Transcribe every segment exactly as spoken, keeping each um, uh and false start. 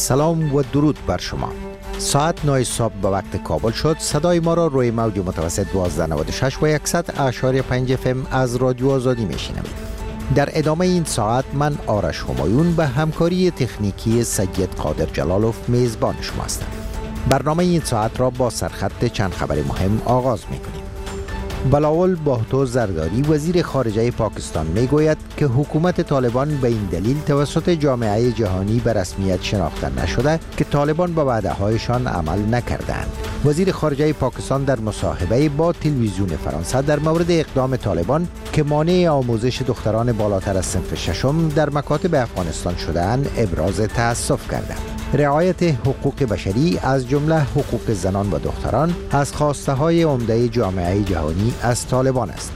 سلام و درود بر شما. ساعت نه صبح به وقت کابل شد. صدای ما را روی موج متوسط دوازده نود و شش و صد اعشاری پنج اف ام از رادیو آزادی میشنوید. در ادامه این ساعت من آرش همایون به همکاری تکنیکی سید قادر جلالوف میزبان شما هستم. برنامه این ساعت را با سرخط چند خبر مهم آغاز میکنیم. بلاول باهتو زرداری وزیر خارجه پاکستان میگوید که حکومت طالبان به این دلیل توسط جامعه جهانی به رسمیت شناخته نشده که طالبان به وعده‌هایشان عمل نکردند. وزیر خارجه پاکستان در مصاحبه با تلویزیون فرانسه در مورد اقدام طالبان که مانع آموزش دختران بالاتر از صنف ششم در مکاتب افغانستان شده‌اند ابراز تأسف کردند. رعایت حقوق بشری از جمله حقوق زنان و دختران از خواسته های عمده جامعه جهانی از طالبان است.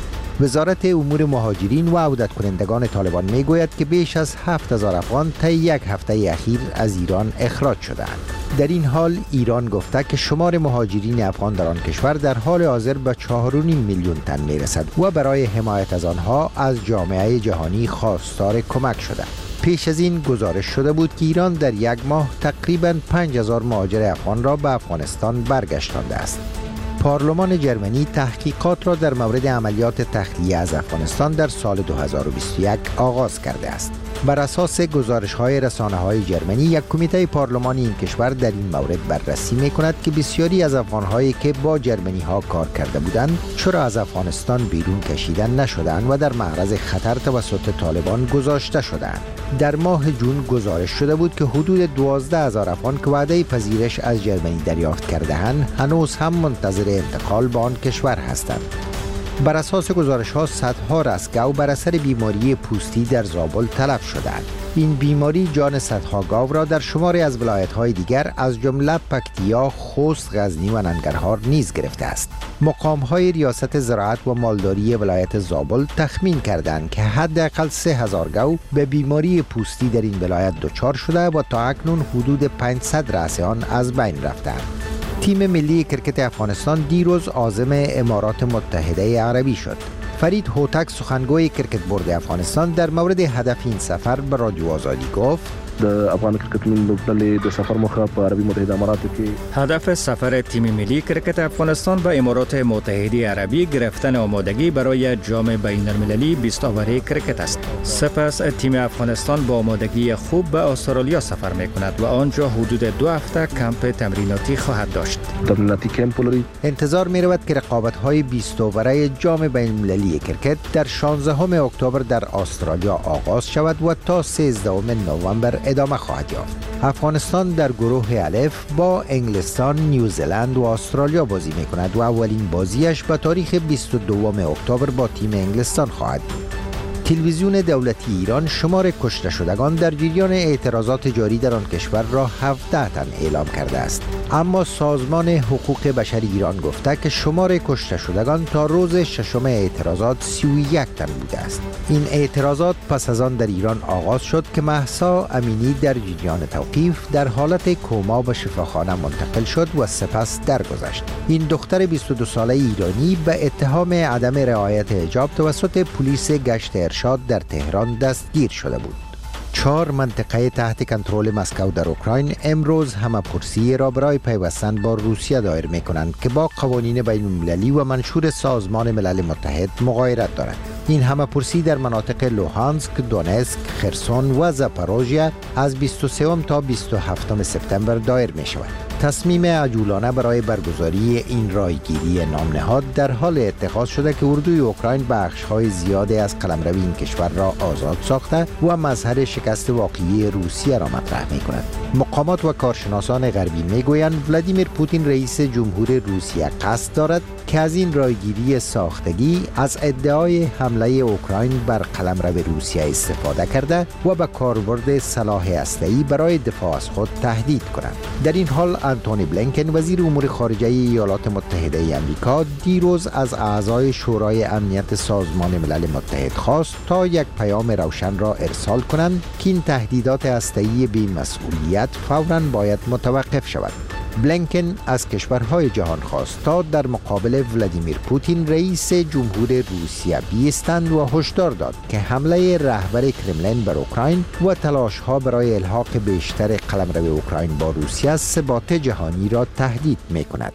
وزارت امور مهاجرین و عودت کنندگان طالبان می گوید که بیش از هفت هزار افغان طی یک هفته اخیر از ایران اخراج شدند. در این حال ایران گفته که شمار مهاجرین افغان در آن کشور در حال حاضر به چهار و نیم میلیون تن می رسد و برای حمایت از آنها از جامعه جهانی خواستار کمک شده. پیش از این گزارش شده بود که ایران در یک ماه تقریباً پنج هزار مهاجر افغان را به افغانستان برگشتانده است. پارلمان جرمنی تحقیقات را در مورد عملیات تخلیه از افغانستان در سال دو هزار و بیست و یک آغاز کرده است. بر اساس گزارش‌های رسانه‌های جرمنی، یک کمیته پارلمانی این کشور در این مورد بررسی می‌کند که بسیاری از افغان‌هایی که با جرمنی‌ها کار کرده بودند چرا از افغانستان بیرون کشیده نشدند و در معرض خطر توسط طالبان گذاشته شدند. در ماه جون گزارش شده بود که حدود دوازده هزار افغان که وعده پذیرش از جرمنی دریافت کرده‌اند هنوز هم منتظر انتقال به آن کشور هستند. بر اساس گزارش ها صدها رستگاو بر اثر بیماری پوستی در زابل تلف شدند. این بیماری جان صدها گاو را در شماری از ولایت های دیگر از جمله پکتیا، خوست، غزنی و ننگرهار نیز گرفته است. مقام های ریاست زراعت و مالداری ولایت زابل تخمین کردند که حداقل سه هزار گاو به بیماری پوستی در این ولایت دچار شده و تا اکنون حدود پانصد رأس آن از بین رفتند. تیم ملی کرکت افغانستان دیروز عازم امارات متحده عربی شد. فرید هوتک سخنگوی کرکت بورد افغانستان در مورد هدف این سفر به رادیو آزادی گفت: د افغان کرکټ لوبډلې د سفر موخه په عربی متحده اماراتو کې هدف سفر تیم ملی کرکت افغانستان به امارات متحده عربی گرفتن آمادگی برای جام بین المللی بیست اوور کرکت است. سپس تیم افغانستان با آمادگی خوب به استرالیا سفر می‌کند و آنجا حدود دو هفته کمپ تمریناتی خواهد داشت. تمریناتی کمپ لري. انتظار می‌رود که رقابت‌های بیست اوره جام بین المللی کرکت در شانزدهم اکتبر در استرالیا آغاز شود و تا سیزدهم نوامبر ادامه خواهد یافت. افغانستان در گروه الف با انگلستان، نیوزلند و استرالیا بازی می‌کند و اولین بازیش به تاریخ بیست و دوم اکتبر با تیم انگلستان خواهد بود. تلویزیون دولتی ایران شمار کشته شدگان در جریان اعتراضات جاری در آن کشور را هفده تن اعلام کرده است. اما سازمان حقوق بشر ایران گفته که شمار کشته شدگان تا روز ششم اعتراضات سی و یک تن بوده است. این اعتراضات پس از آن در ایران آغاز شد که مهسا امینی در جریان توقیف در حالت کما به شفاخانه منتقل شد و سپس درگذشت. این دختر بیست و دو ساله ایرانی به اتهام عدم رعایت حجاب توسط پلیس گشت ارشاد در تهران دستگیر شده بود. چهار منطقه تحت کنترل مسکو در اوکراین امروز همه‌پرسی را برای پیوستن با روسیه دایر می‌کنند که با قوانین بین‌المللی و منشور سازمان ملل متحد مغایرت دارد. این همه‌پرسی در مناطق لوهانسک، دونسک، خرسون و زاپاروژیا از بیست و سوم تا بیست و هفتم سپتامبر دایر می‌شود. تصمیم عجولانه برای برگزاری این رایگیری نام نهاد در حال اتخاذ شده که اردوی اوکراین بخش‌های زیادی از قلمروی این کشور را آزاد ساخته و مظهر شکست واقعی روسیه را مطرح می‌کند. مقامات و کارشناسان غربی می‌گویند ولادیمیر پوتین رئیس جمهور روسیه قصد دارد که از این رایگیری ساختگی از ادعای حمله اوکراین بر قلمرو روسیه استفاده کرده و به کاربرد سلاح هسته‌ای برای دفاع از خود تهدید کند. در این حال آنتونی بلینکن وزیر امور خارجه ایالات متحده آمریکا دیروز از اعضای شورای امنیت سازمان ملل متحد خواست تا یک پیام روشن را ارسال کنند که این تهدیدات هسته‌ای بی‌مسئولیت فوراً باید متوقف شود. بلینکن از کشورهای جهان خواست تا در مقابل ولادیمیر پوتین رئیس جمهور روسیه بیستند و هشدار داد که حمله رهبر کرملین بر اوکراین و تلاش‌ها برای الحاق بیشتر قلمرو اوکراین با روسیه ثبات جهانی را تهدید می‌کند.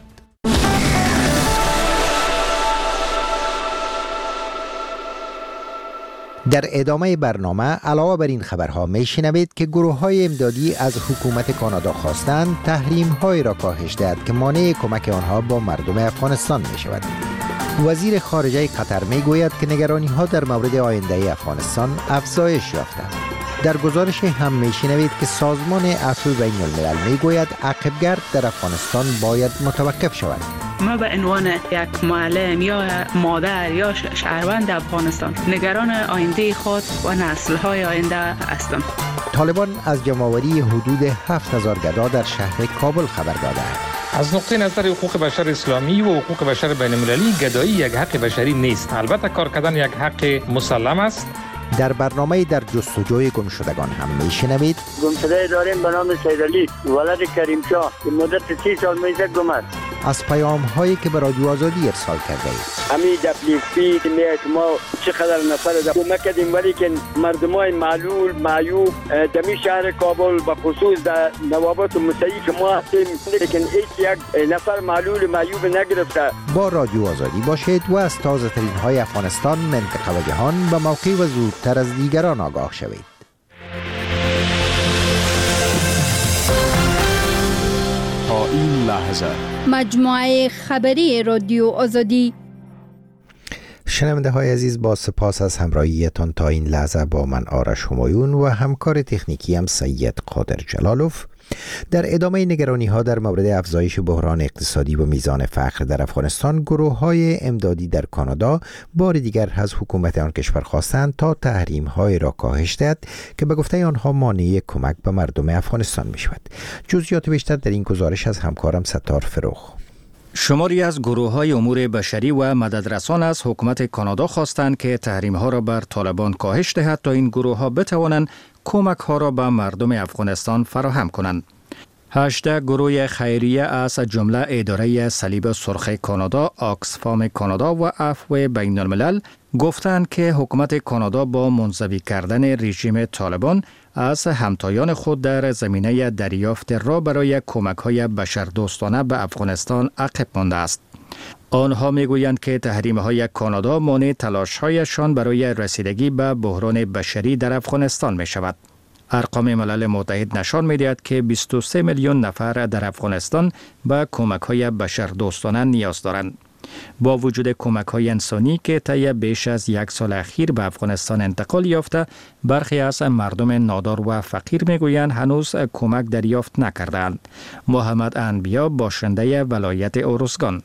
در ادامه برنامه علاوه بر این خبرها میشنوید که گروه‌های امدادی از حکومت کانادا خواستند تحریم‌های را کاهش دهد که مانع کمک آنها با مردم افغانستان می‌شود. وزیر خارجه قطر میگوید که نگرانی‌ها در مورد آینده افغانستان افزایش یافته. در گزارش هم میشنوید که سازمان عفو بین الملل میگوید عقبگرد در افغانستان باید متوقف شود. ما به عنوان یک معلم یا مادر یا شهروند افغانستان نگران آینده خود و نسل‌های آینده هستم. طالبان از جمع‌آوری حدود هفت هزار گدا در شهر کابل خبر داده است. از نقطه نظر حقوق بشر اسلامی و حقوق بشر بین المللی گدایی یک حق بشری نیست. البته کار کردن یک حق مسلم است. در برنامه در جستجوی گمشدگان هم میشنوید گمشده داریم به نام سیدعلی ولد کریم شاه که مدت سی سال میشه گم است. از پیام هایی که به رادیو آزادی ارسال کرده اید. همین دپلیسی میاد ما چقدر نفر در کمک کردیم ولی که مردمای معلول معیوب دمی شهر کابل به خصوص در نوابات مستعی که ما هستیم لیکن هیچ یک نفر معلول معیوب نگرفته. با رادیو آزادی باشید و از تازه ترین های افغانستان، منطقه و جهان به موقع و زودتر از دیگران آگاه شوید. تا این لحظه مجموعه خبری رادیو آزادی. شنونده های عزیز، با سپاس از همراهیتان تا این لحظه با من آرش همایون و همکار تکنیکی هم سید قادر جلالوف. در ادامه نگرانی ها در مورد افزایش بحران اقتصادی و میزان فقر در افغانستان، گروه های امدادی در کانادا بار دیگر از حکومت آن کشور خواستند تا تحریم های را کاهش دهد که به گفته آنها مانع کمک به مردم افغانستان می شود. جزئیات بیشتر در این گزارش از همکارم ستار فروخ. شماری از گروه‌های امور بشری و مددرسان از حکومت کانادا خواستند که تحریم‌ها را بر طالبان کاهش دهد تا این گروه‌ها بتوانند کمک‌ها را به مردم افغانستان فراهم کنند. هجده گروه خیریه از جمله اداره صلیب سرخ کانادا، آکسفام کانادا و عفو بین الملل گفتند که حکومت کانادا با منزوی کردن رژیم طالبان از همتایان خود در زمینه دریافت را برای کمک‌های بشردوستانه به افغانستان عقب مانده است. آنها میگویند که تحریم‌های کانادا مانع تلاش‌هایشان برای رسیدگی به بحران بشری در افغانستان می‌شود. ارقام ملل متحد نشان می‌دهد که بیست و سه میلیون نفر در افغانستان به کمک‌های بشردوستانه نیاز دارند. با وجود کمک‌های انسانی که طی بیش از یک سال اخیر به افغانستان انتقال یافته، برخی از مردم نادار و فقیر میگویند هنوز کمک دریافت نکردند. محمد انبیا باشنده ولایت اورزگان: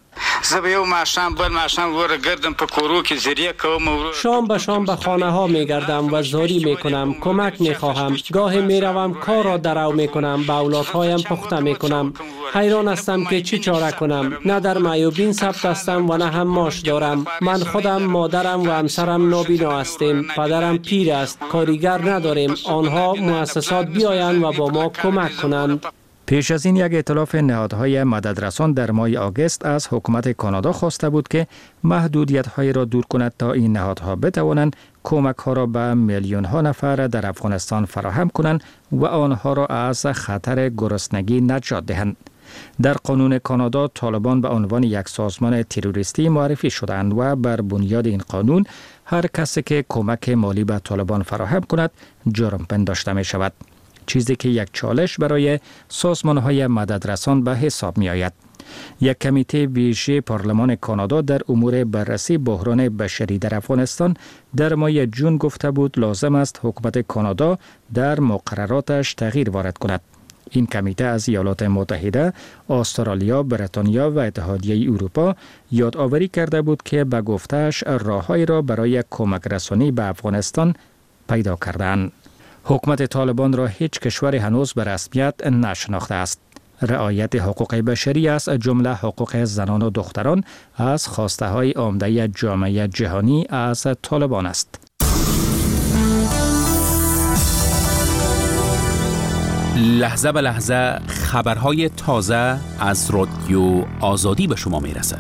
شام به شام به خانه ها می گردم و زاری می کنم، کمک می خواهم. گاهی می روم کار را درو می کنم، به اولادهایم پخته می کنم. حیران هستم که چی چاره کنم. نه در معیوبین ثبت هستم و نه هم معاش دارم. من خودم، مادرم و همسرم نابینا هستیم. پدرم پیر است. کارگر نداریم. آنها مؤسسات بیایند و با ما کمک کنند. پیش از این یک ائتلاف نهادهای مددرسان در ماه آگوست از حکومت کانادا خواسته بود که محدودیت‌های را دور کند تا این نهادها بتوانند کمک‌ها را به میلیون‌ها نفر در افغانستان فراهم کنند و آنها را از خطر گرسنگی نجات دهند. در قانون کانادا طالبان به عنوان یک سازمان تروریستی معرفی شدند و بر بنیاد این قانون هر کسی که کمک مالی به طالبان فراهم کند جرم پنداشته می شود. چیزی که یک چالش برای سازمان‌های مددرسان به حساب می آید. یک کمیته ویژه پارلمان کانادا در امور بررسی بحران بشری در افغانستان در ماه جون گفته بود لازم است حکومت کانادا در مقرراتش تغییر وارد کند. این کمیته از ایالات متحده، استرالیا، بریتانیا و اتحادیه اروپا یادآوری کرده بود که به گفته‌اش راه‌هایی را برای کمک رسانی به افغانستان پیدا کردند. حکومت طالبان را هیچ کشوری هنوز به رسمیت نشناخته است. رعایت حقوق بشری از جمله حقوق زنان و دختران از خواسته های عمده جامعه جهانی از طالبان است. لحظه به لحظه خبرهای تازه از رادیو آزادی به شما میرسد.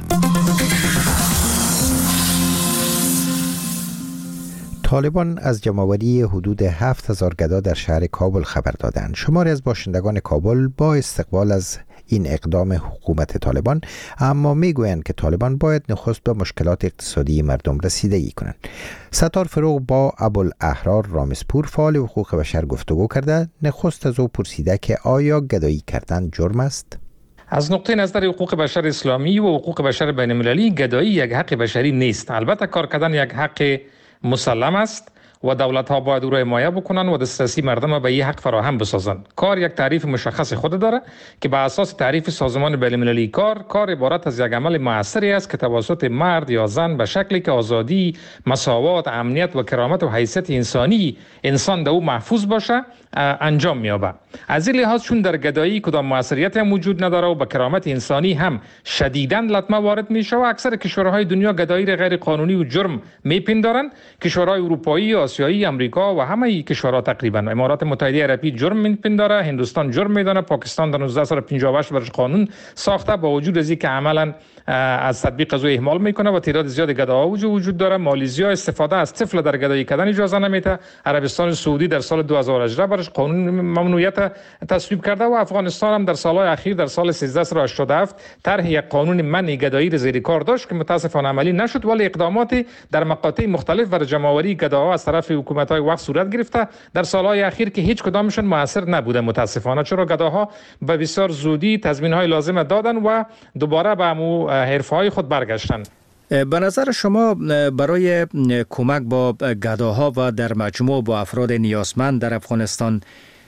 طالبان از جمع‌آوری حدود هفت هزار گدا در شهر کابل خبر دادند. شماری از باشندگان کابل با استقبال از این اقدام حکومت طالبان اما میگویند که طالبان باید نخست به مشکلات اقتصادی مردم رسیدگی کنند. ستار فروغ با ابوالاحرار رامزپور فعال حقوق بشر گفتگو کرده. نخست از او پرسیده که آیا گدایی کردن جرم است؟ از نقطه نظر حقوق بشر اسلامی و حقوق بشر بین المللی گدایی یک حق بشری نیست. البته کار کردن یک حق مسلم است و دولت ها باید او را حمایت بکنند و دسترسی مردم به این حق فراهم بسازند. کار یک تعریف مشخص خود داره که به اساس تعریف سازمان بین المللی کار کار عبارت از یک عمل مؤثری است که توسط مرد یا زن به شکلی که آزادی، مساوات، امنیت و کرامت و حیثیت انسانی انسان در او محفوظ باشه انجام می‌یابد. از این لحاظ چون در گدایی کدام موثریت هم وجود نداره و به کرامت انسانی هم شدیداً لطمه وارد میشه و اکثر کشورهای دنیا گدایی را غیر قانونی و جرم میپندارند. کشورهای اروپایی، آسیایی، امریکا و همه کشورها تقریبا، امارات متحده عربی جرم میپنداره، هندوستان جرم میدانه، پاکستان در نوزده صد و پنجاه و هشت برش قانون ساخته با وجود از اینکه عملاً از تطبیق از او اهمال میکنه و تعداد زیاد گداها وجود داره. مالزیا استفاده از طفل در گدایی کردن اجازه نمیده. عربستان سعودی در سال دو هزار و هجده برش قانون ممنوعیت تصویب کرده و افغانستان هم در سالهای اخیر در سال سیزده صد و هشتاد و هفت طرح یک قانون منع گدایی را زیر کار داشت که متاسفانه عملی نشد، ولی اقدامات در مقاطع مختلف برای جمع‌آوری گداها از طرف حکومت‌های وقت صورت گرفته در سالهای اخیر که هیچ کدامشون موثر نبوده متاسفانه، چرا گداها به بسیار زودی تضمین‌های لازم دادن و دوباره به همون حرفه‌های خود برگشتند. به نظر شما برای کمک با گداها و در مجموع با افراد نیازمند در افغانستان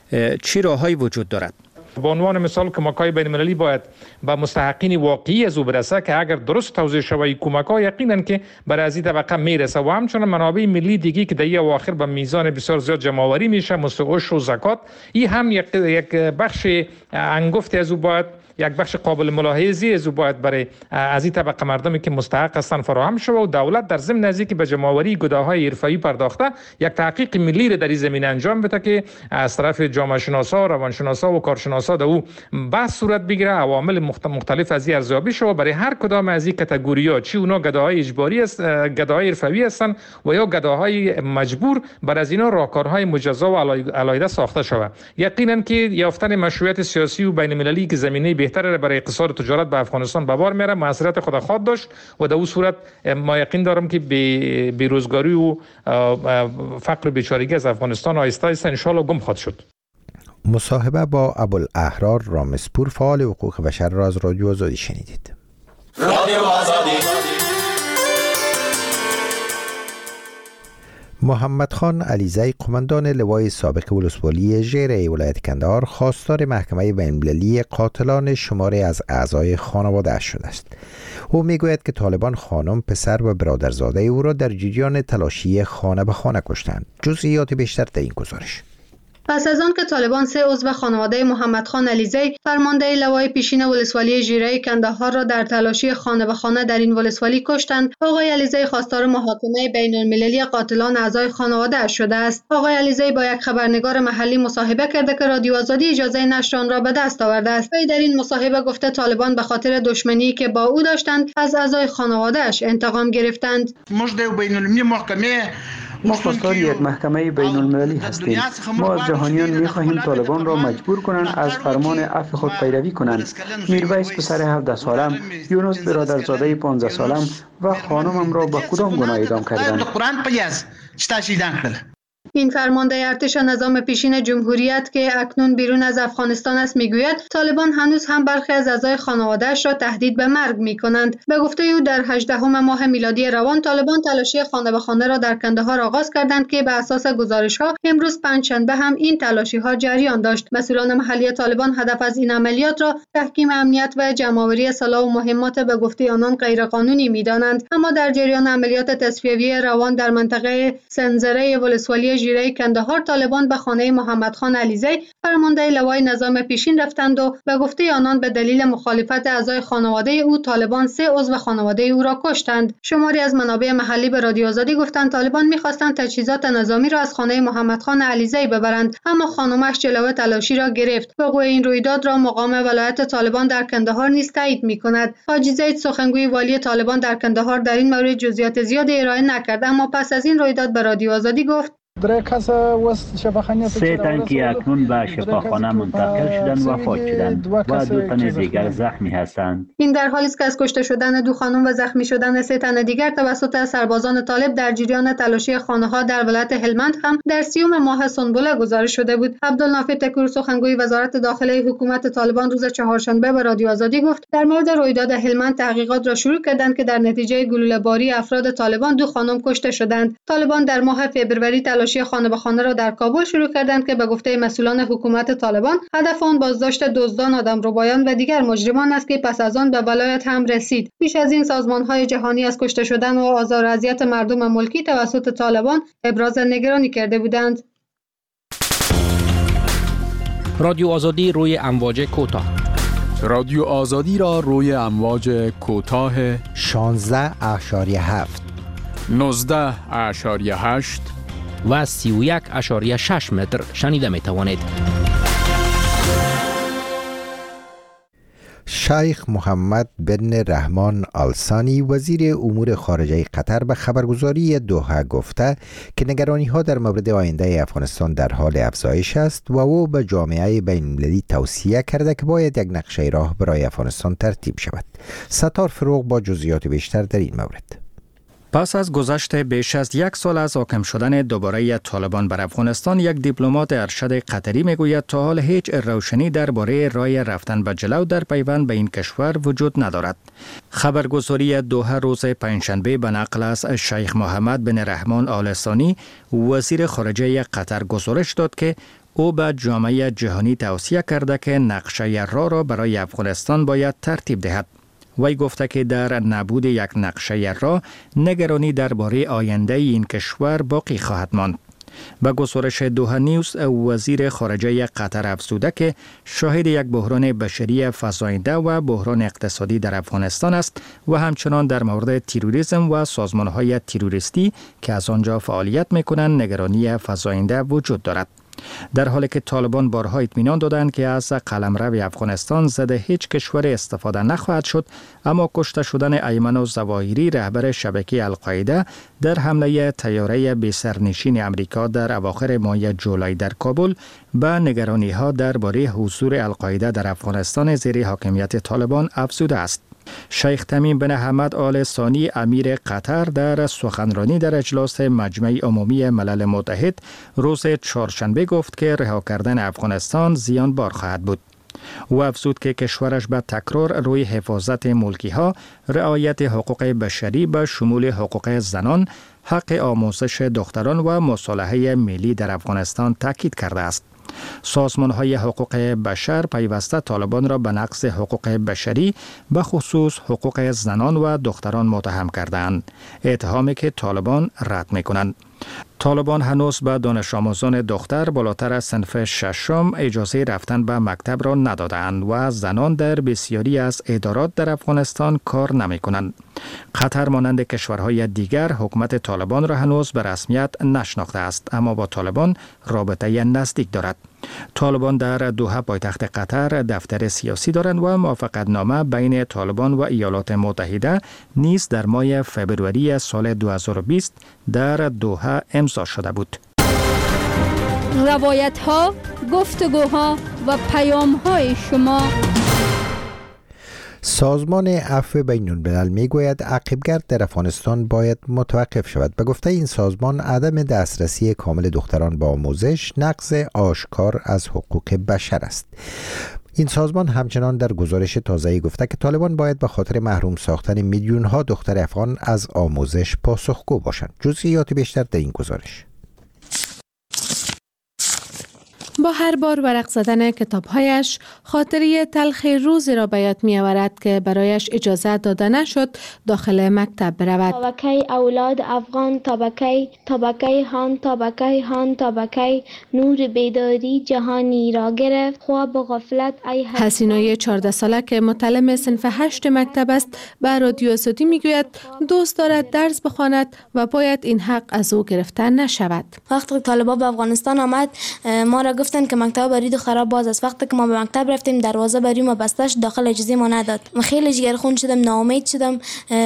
چی راه‌هایی وجود دارد؟ به عنوان مثال کمک‌های بین‌المللی باید به مستحقین واقعی از او برسه که اگر درست توزیع شود کمک‌ها یقیناً که برای از این طبقه میرسه و همچنین منابع ملی دیگی که در این اواخر به میزان بسیار زیاد جمع‌آوری میشه مثل عشر و زکات، این هم یک یک بخش انگفتی از او باید یک بخش قابل ملاحظه‌ای از او باید برای از این طبقه مردمی که مستحق هستند فراهم شود و دولت در ضمن از اینکه به جمع‌آوری گداهای حرفه‌ای پرداخته یک تحقیق ملی را در این زمینه انجام بده که از طرف جامعه شناسا، روانشناسا و کارشناسا در او بحث صورت بگیره، عوامل مختلف از این ارزیابی شود برای هر کدام از این کاتگوری‌ها، چی اونا گداهای اجباری است، گداهای حرفه‌ای هستند و یا گداهای مجبور، بر از اینا راهکارهای مجزا و علیحده ساخته شود. یقینا که یافتن مشروعیت سیاسی و بین‌المللی که زمینه بهتر برای اقتصاد و تجارت به افغانستان به بار میاره موثریت خود خواهد داشت و در اون صورت ما یقین دارم که بیروزگاری و فقر و بیچارگی از افغانستان آهسته آهسته ان شاء الله گم خواهد شد. مصاحبه با ابوالاحرار رامزپور فعال حقوق بشر را از رادیو آزادی شنیدید. رادیو آزادی. محمد خان علیزی قماندان لوای سابق ولسوالی ژره ولایت کندهار خواستار محکمه بین‌المللی قاتلان شماری از اعضای خانواده شده است. او میگوید که طالبان خانم، پسر و برادرزاده او را در جریان تلاشی خانه به خانه کشتند. جزئیات بیشتر در این گزارش. پس از آن که طالبان سه عضو خانواده محمد خان علیزی فرمانده لوای پیشین ولسوالی ژره کندهار را در تلاشی خانه به خانه در این ولسوالی کشتند، آقای علیزی خواستار محاکمه بین‌المللی قاتلان اعضای خانواده شده است. آقای علیزی با یک خبرنگار محلی مصاحبه کرده که رادیو آزادی اجازه نشر آن را به دست آورده است. وی در این مصاحبه گفته طالبان به خاطر دشمنی که با او داشتند از اعضای خانواده‌اش انتقام گرفتند. ما خواستار یک محکمه بین المللی هستیم. ما از جهانیان می خواهیم طالبان را مجبور کنند از فرمان عفو خود پیروی کنند. میرویس پسر هفده سالم، یونس برادرزاده پانزده سالم و خانمم را به کدام گناه اعدام کردند؟ این فرمانده ارتش نظام پیشین جمهوریت که اکنون بیرون از افغانستان است میگوید طالبان هنوز هم برخی از اعضای خانواده‌اش را تهدید به مرگ می‌کنند. به گفته او در هجدهم ماه میلادی روان طالبان تلاشی خانه به خانه را در کندهار آغاز کردند که به اساس گزارش‌ها امروز پنجشنبه هم این تلاشی‌ها جریان داشت. مسئولان محلی طالبان هدف از این عملیات را تحکیم امنیت و جمع‌آوری سلاح و مهمات به گفته آنان غیرقانونی می‌دانند. اما در جریان عملیات تصفیوی روان در منطقه سنزره ولسوالی ژیره کندهار طالبان به خانه محمد خان علیزی فرمانده لوای نظام پیشین رفتند و به گفته آنان به دلیل مخالفت اعضای خانواده او طالبان سه عضو خانواده او را کشتند. شماری از منابع محلی به رادیو آزادی گفتند طالبان می‌خواستند تجهیزات نظامی را از خانه محمد خان علیزی ببرند، اما خانمش جلوه تلاشی را گرفت. وقوع این رویداد را مقام ولایت طالبان در کندهار نیز تایید می‌کند. حاجی زید سخنگوی والی طالبان در کندهار در این مورد جزئیات زیادی ارائه نکرد، اما پس از این رویداد به رادیو آزادی گفت سه تن که اکنون به شفاخانه منتقل شدند وفات شدند و دو تن دیگر زخمی هستند. این در حالی است که از کشته شدن دو خانم و زخمی شدن سه تن دیگر توسط سربازان طالب در جریان تلاشی خانه‌ها در ولایت هلمند هم در سیوم ماه سنبله گزارش شده بود. عبدالنافع تکور سخنگوی وزارت داخله حکومت طالبان روز چهارشنبه به رادیو آزادی گفت در مورد رویداد هلمند تحقیقات را شروع کردند که در نتیجه گلوله‌باری افراد طالبان دو خانم کشته شدند. طالبان در ماه فوریه تلاشی خانه به خانه را در کابل شروع کردند که به گفته مسئولان حکومت طالبان هدف آن بازداشت دزدان، آدمربایان و دیگر مجرمان است که پس از آن به ولایت هم رسید. پیش از این سازمان‌های جهانی از کشته شدن و آزار و اذیت مردم ملکی توسط طالبان ابراز نگرانی کرده بودند. رادیو آزادی روی امواج کوتاه. رادیو آزادی را روی امواج کوتاه شانزده اشاریه هفت، نوزده اشاریه هشت و سی و یک اشاریه شش متر شنیده می توانید. شیخ محمد بن رحمان آل ثانی وزیر امور خارجه قطر به خبرگزاری دوحه گفته که نگرانی ها در مورد آینده افغانستان در حال افزایش است و او به جامعه بین المللی توصیه کرده که باید یک نقشه راه برای افغانستان ترتیب شود. ستار فروغ با جزئیات بیشتر در این مورد. پس از گذشت بیش از یک سال از حاکم شدن دوباره طالبان بر افغانستان، یک دیپلمات ارشد قطری میگوید تا حال هیچ روشنی درباره راه رفتن به جلو در پیوند به این کشور وجود ندارد. خبرگزاری دوحه روز پنجشنبه به نقل از شیخ محمد بن رحمان آل ثانی وزیر خارجه قطر گزارش داد که او به جامعه جهانی توصیه کرده که نقشه راه را برای افغانستان باید ترتیب دهد. وی گفته که در نبود یک نقشه راه نگرانی درباره آینده این کشور باقی خواهد ماند. به گزارش دوحه نیوز وزیر خارجه قطر افزوده که شاهد یک بحران بشری فزاینده و بحران اقتصادی در افغانستان است و همچنان در مورد تروریسم و سازمان‌های تروریستی که از آنجا فعالیت می‌کنند نگرانی فزاینده وجود دارد. در حالی که طالبان بارها اطمینان دادند که از قلمرو افغانستان ضد هیچ کشور استفاده نخواهد شد، اما کشته شدن ایمن الظواهری رهبر شبکه القاعده در حمله طیاره بی سرنشین امریکا در اواخر ماه جولای در کابل به نگرانی ها درباره حضور القاعده در افغانستان زیر حاکمیت طالبان افزوده است. شیخ تمیم بن حمد آل ثانی امیر قطر در سخنرانی در اجلاس مجمع عمومی ملل متحد روز چهارشنبه گفت که رها کردن افغانستان زیان بار خواهد بود. او افزود که کشورش به تکرار روی حفاظت ملکی ها، رعایت حقوق بشری به شمول حقوق زنان، حق آموزش دختران و مصالحه ملی در افغانستان تاکید کرده است. سازمان‌های حقوق بشر پیوسته طالبان را به نقض حقوق بشری به خصوص حقوق زنان و دختران متهم کردند، اتهامی که طالبان رد می‌کنند. طالبان هنوز به دانش آموزان دختر بالاتر از صنف ششم اجازه رفتن به مکتب را ندادند و زنان در بسیاری از ادارات در افغانستان کار نمی کنند. قطر مانند کشورهای دیگر حکومت طالبان را هنوز به رسمیت نشناخته است، اما با طالبان رابطه نزدیک دارد. طالبان در دوحه پایتخت قطر دفتر سیاسی دارند و موافقتنامه بین طالبان و ایالات متحده نیز در ماه فبروری سال دو هزار و بیست در دوحه امضا شده بود. روایت ها، گفتگوها و پیام های شما. سازمان عفو بین الملل می گوید عقیبگرد در افغانستان باید متوقف شود. به گفته این سازمان عدم دسترسی کامل دختران به آموزش نقض آشکار از حقوق بشر است. این سازمان همچنان در گزارش تازه‌ای گفته که طالبان باید به خاطر محروم ساختن میلیون ها دختر افغان از آموزش پاسخگو باشند. جزئیات بیشتر در این گزارش. با هر بار ورق زدن کتابهایش خاطره تلخ روزی را به یاد می آورد که برایش اجازه داده نشد داخل مکتب برود. طبقه اولاد افغان، طبقه طبقه هان، طبقه هان، طبقه نور بیداری جهانی را گرفت. خواب غفلت ای حسینای چهارده ساله که متعلم صنف هشت مکتب است به رادیو آزادی می گوید دوست دارد درس بخواند و باید این حق از او گرفته نشود. وقتی طالبان به افغانستان آمد ما را گفتن که مکتب برای دخترها باز است. وقتی که ما به مکتب رفتیم دروازه برای ما بسته شد، داخل اجازه ما نداد. من خیلی جگرخون شدم، ناامید شدم.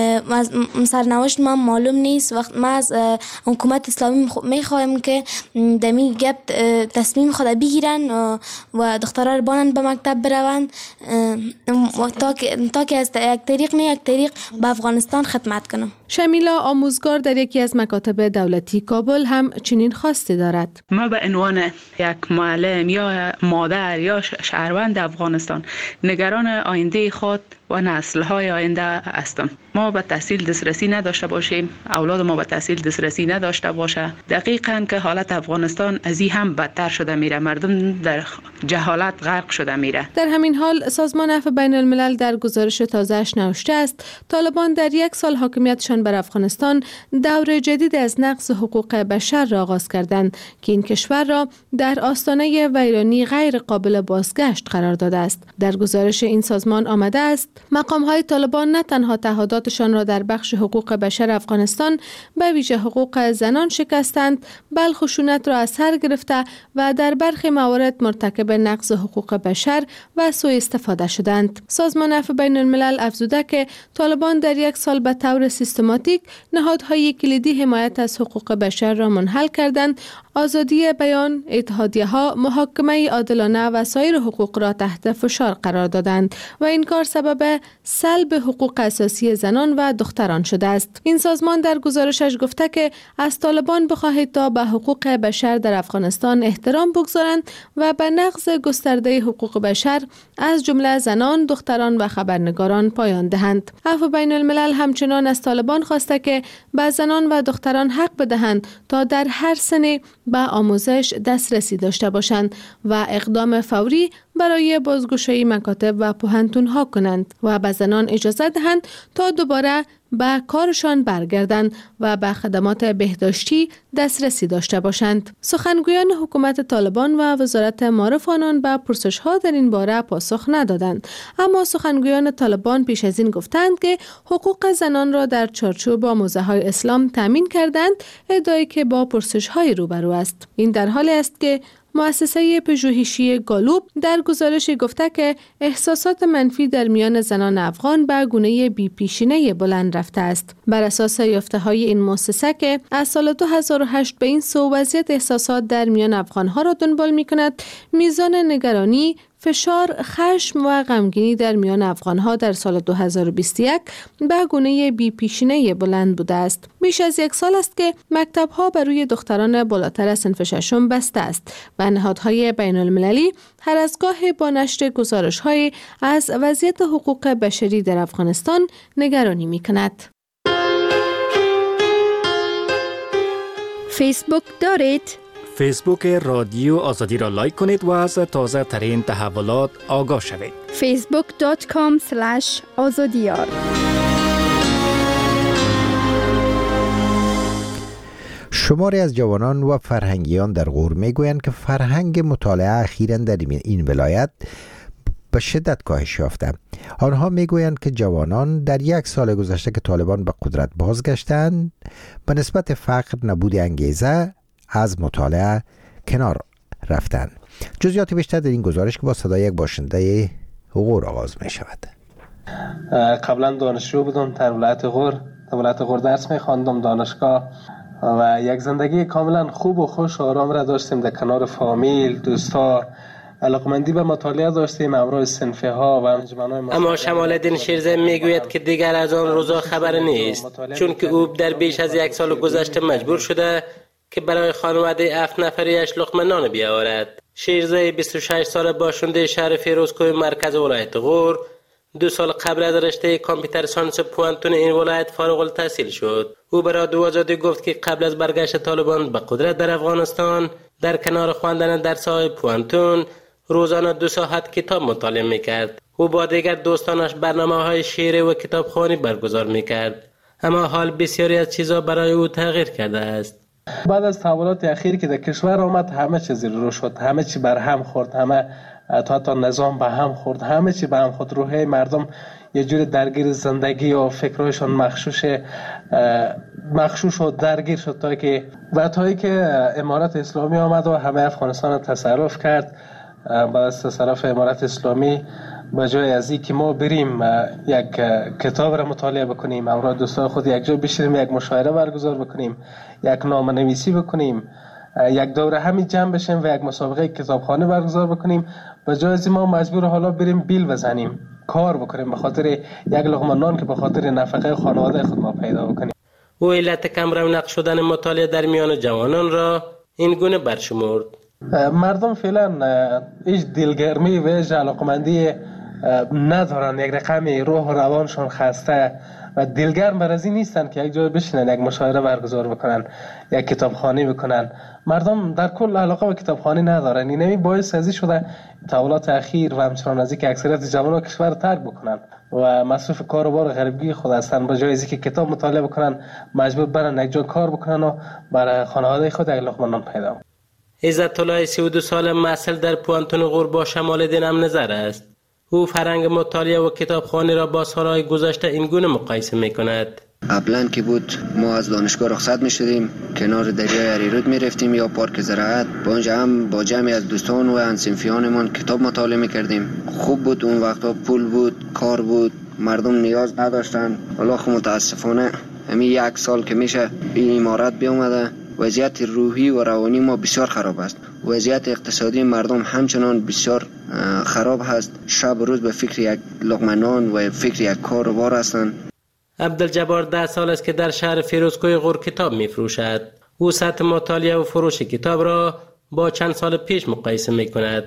سرنوشت من معلوم نیست. وقت ما از حکومت اسلامی میخوایم که دمی گپ تصمیم خود بگیرن و دخترها رو بانن به مکتب بروند تا که تا که از یک طریق نه یک طریق به افغانستان خدمت کنم. شمیلا آموزگار در یکی از مکاتب دولتی کابل هم چنین خواسته دارد. ما به عنوان یک معلم یا مادر یا شهروند افغانستان نگران آینده خود و نسل‌های آینده هستم. ما به تحصیل دسترسی نداشته باشیم، اولاد ما به تحصیل دسترسی نداشته باشه، دقیقاً که حالت افغانستان از این هم بدتر شده میره، مردم در جهالت غرق شده میره. در همین حال سازمان عفو بین الملل در گزارش تازه‌اش نوشته است طالبان در یک سال حاکمیتشان بر افغانستان دور جدید از نقض حقوق بشر را آغاز کردند که این کشور را در آستانه ویرانی غیر قابل بازگشت قرار داده است. در گزارش این سازمان آمده است مقام‌های طالبان نه تنها تعهداتشان را در بخش حقوق بشر افغانستان به ویژه حقوق زنان شکستند، بلکه خشونت را از سر گرفته و در برخی موارد مرتکب نقض حقوق بشر و سوء استفاده شدند. سازمان عفو بین الملل افزوده که طالبان در یک سال به طور سیستماتیک نهادهای کلیدی حمایت از حقوق بشر را منحل کردند، آزادی بیان، اتحادیه‌ها، محاکمه عادلانه و سایر حقوق را تحت فشار قرار دادند و این کار سبب سلب حقوق اساسی زنان و دختران شده است. این سازمان در گزارشش گفته که از طالبان بخواهید تا به حقوق بشر در افغانستان احترام بگذارند و به نقض گسترده حقوق بشر از جمله زنان، دختران و خبرنگاران پایان دهند. عفو بین الملل همچنان از طالبان خواسته که به زنان و دختران حق بدهند تا در هر سنی به آموزش دسترسی داشته باشند و اقدام فوری برای بازگشایی مکاتب و پوهنتون‌ها کنند و به زنان اجازه دهند تا دوباره به کارشان برگردند و به خدمات بهداشتی دسترسی داشته باشند. سخنگویان حکومت طالبان و وزارت معارف آنان به پرسش‌ها در این باره پاسخ ندادند، اما سخنگویان طالبان پیش از این گفتند که حقوق زنان را در چارچوب آموزه‌های اسلام تامین کردند، ادعایی که با پرسش‌های روبرو است. این در حالی است که مؤسسه پژوهشی گالوب در گزارشی گفته که احساسات منفی در میان زنان افغان به گونه بی پیشینه بلند رفته است. بر اساس یافته‌های این مؤسسه که از سال دو هزار و هشت به این سو وضعیت احساسات در میان افغان‌ها را دنبال می‌کند، میزان نگرانی، فشار، خشم و غمگینی در میان افغان‌ها در سال دو هزار و بیست و یک به گونه بی پیشینه بلند بوده است. بیش از یک سال است که مکتب‌ها بر روی دختران بالاتر از صنف ششم بسته است و نهادهای بین المللی هر از گاهی با نشر گزارش‌های از وضعیت حقوق بشری در افغانستان نگرانی می‌کند. فیسبوک دارید؟ فیسبوک رادیو آزادی را لایک کنید و از تازه ترین تحولات آگاه شوید. فیسبوک دات کام اسلش آزادیار. شماری از جوانان و فرهنگیان در غور میگویند که فرهنگ مطالعه اخیراً در این ولایت به شدت کاهش یافته. آنها میگویند که جوانان در یک سال گذشته که طالبان به قدرت بازگشتند به نسبت فقر، نبود انگیزه از مطالعه کنار رفتند. جزئیات بیشتر در این گزارش که با صدای یک باشنده غور آغاز می شود. قبلا دانشجو بودم در ولایت غور، در ولایت غور درس می خواندم دانشگاه و یک زندگی کاملا خوب و خوش و آرام را داشتیم در کنار فامیل، دوستا، علاقمندی به مطالعه داشتیم همراه صنفه ها و انجمن‌های. اما شمال الدین شیرزه میگوید که دیگر از آن روزا خبر نیست، چون که او در بیش از یک سال گذشته مجبور شده که برای خانواده هفت نفریش لقمه نان بیاورد. شیرزه بیست و شش ساله باشنده شهر فیروزکوه مرکز ولایت غور دو سال قبل از رشته کامپیوتر ساینس پوانتون این ولایت فارغ التحصیل شد. او به رادیو آزادی گفت که قبل از برگشت طالبان به قدرت در افغانستان در کنار خواندن درس‌های پوانتون روزانه دو ساعت کتاب مطالعه می‌کرد. او با دیگر دوستانش برنامه‌های شعری و کتابخوانی برگزار می‌کرد. اما حال بسیاری از چیزا برای او تغییر کرده است. بعد از تحولات اخیر که در کشور آمد همه چیز رو شد، همه چی بر هم خورد، همه تا تا نظام به هم خورد، همه چی به هم خورد. روحی مردم یه جور درگیر زندگی و فکرایشان مخشوش مخشوش و درگیر شد تا که و تا که امارت اسلامی آمد و همه افغانستان را تصرف کرد. بعد از تصرف امارت اسلامی به جای از این که ما بریم یک کتاب را مطالعه بکنیم، همراه دوستان خود یک جا بشینیم، یک مشاوره برگزار بکنیم، یک نامه نویسی بکنیم، یک دوره همین جمع بشیم و یک مسابقه کتابخانه برگزار بکنیم، به جای از ما مجبور حالا بریم بیل بزنیم، کار بکنیم به خاطر یک لقمه نان که به خاطر نفقه خانواده خود ما پیدا بکنیم. او علت کم رونق شدن مطالعه در میان جوانان را این گونه برشمرد. مردم فعلا هیچ دلگرمی و هیچ علاقمندی ندارن، یک رقمی روح و روانشان خسته و دلگرم بر از این نیستن که یک جای بشینن، یک مشاوره برگزار بکنن، یک کتابخوانی بکنن. مردم در کل علاقه به کتابخوانی ندارن. اینمی باعث ازی شده تحولات اخیر و همچنان از اینکه اکثریت جوانان کشور رو ترک بکنن و مصروف کار و بار غریبگی خود هستن، به جای از اینکه کتاب مطالعه بکنن مجبور برن یک جای کار بکنن و برای خانواده خود یک لقمه نان پیدا کنن. عزت الله سی و دو ساله مسئول در پوانتون غور با شمال دین هم نظر است. او فرهنگ مطالعه و کتابخوانی را با سالهای گذشته این گونه مقایسه می کند. قبلا که بود ما از دانشگاه رخصت می شدیم، کنار دریای اریرود می رفتیم یا پارک زراعت، با اونجا هم با جمعی از دوستان و همصنفیانمان کتاب مطالعه می کردیم. خوب بود، اون وقتا پول بود، کار بود، مردم نیاز نداشتن. حالا خب متاسفانه همین یک سال که میشه این امارت بیامده، وضعیت روحی و روانی ما بسیار خراب است. وضعیت اقتصادی مردم همچنان بسیار خراب هست. شب و روز به فکر یک لقمه نان و فکر یک کار و بار هستند. عبدالجبار ده سال است که در شهر فیروزکوه غور کتاب می فروشد. او سطح مطالعه و فروش کتاب را با چند سال پیش مقایسه می کند.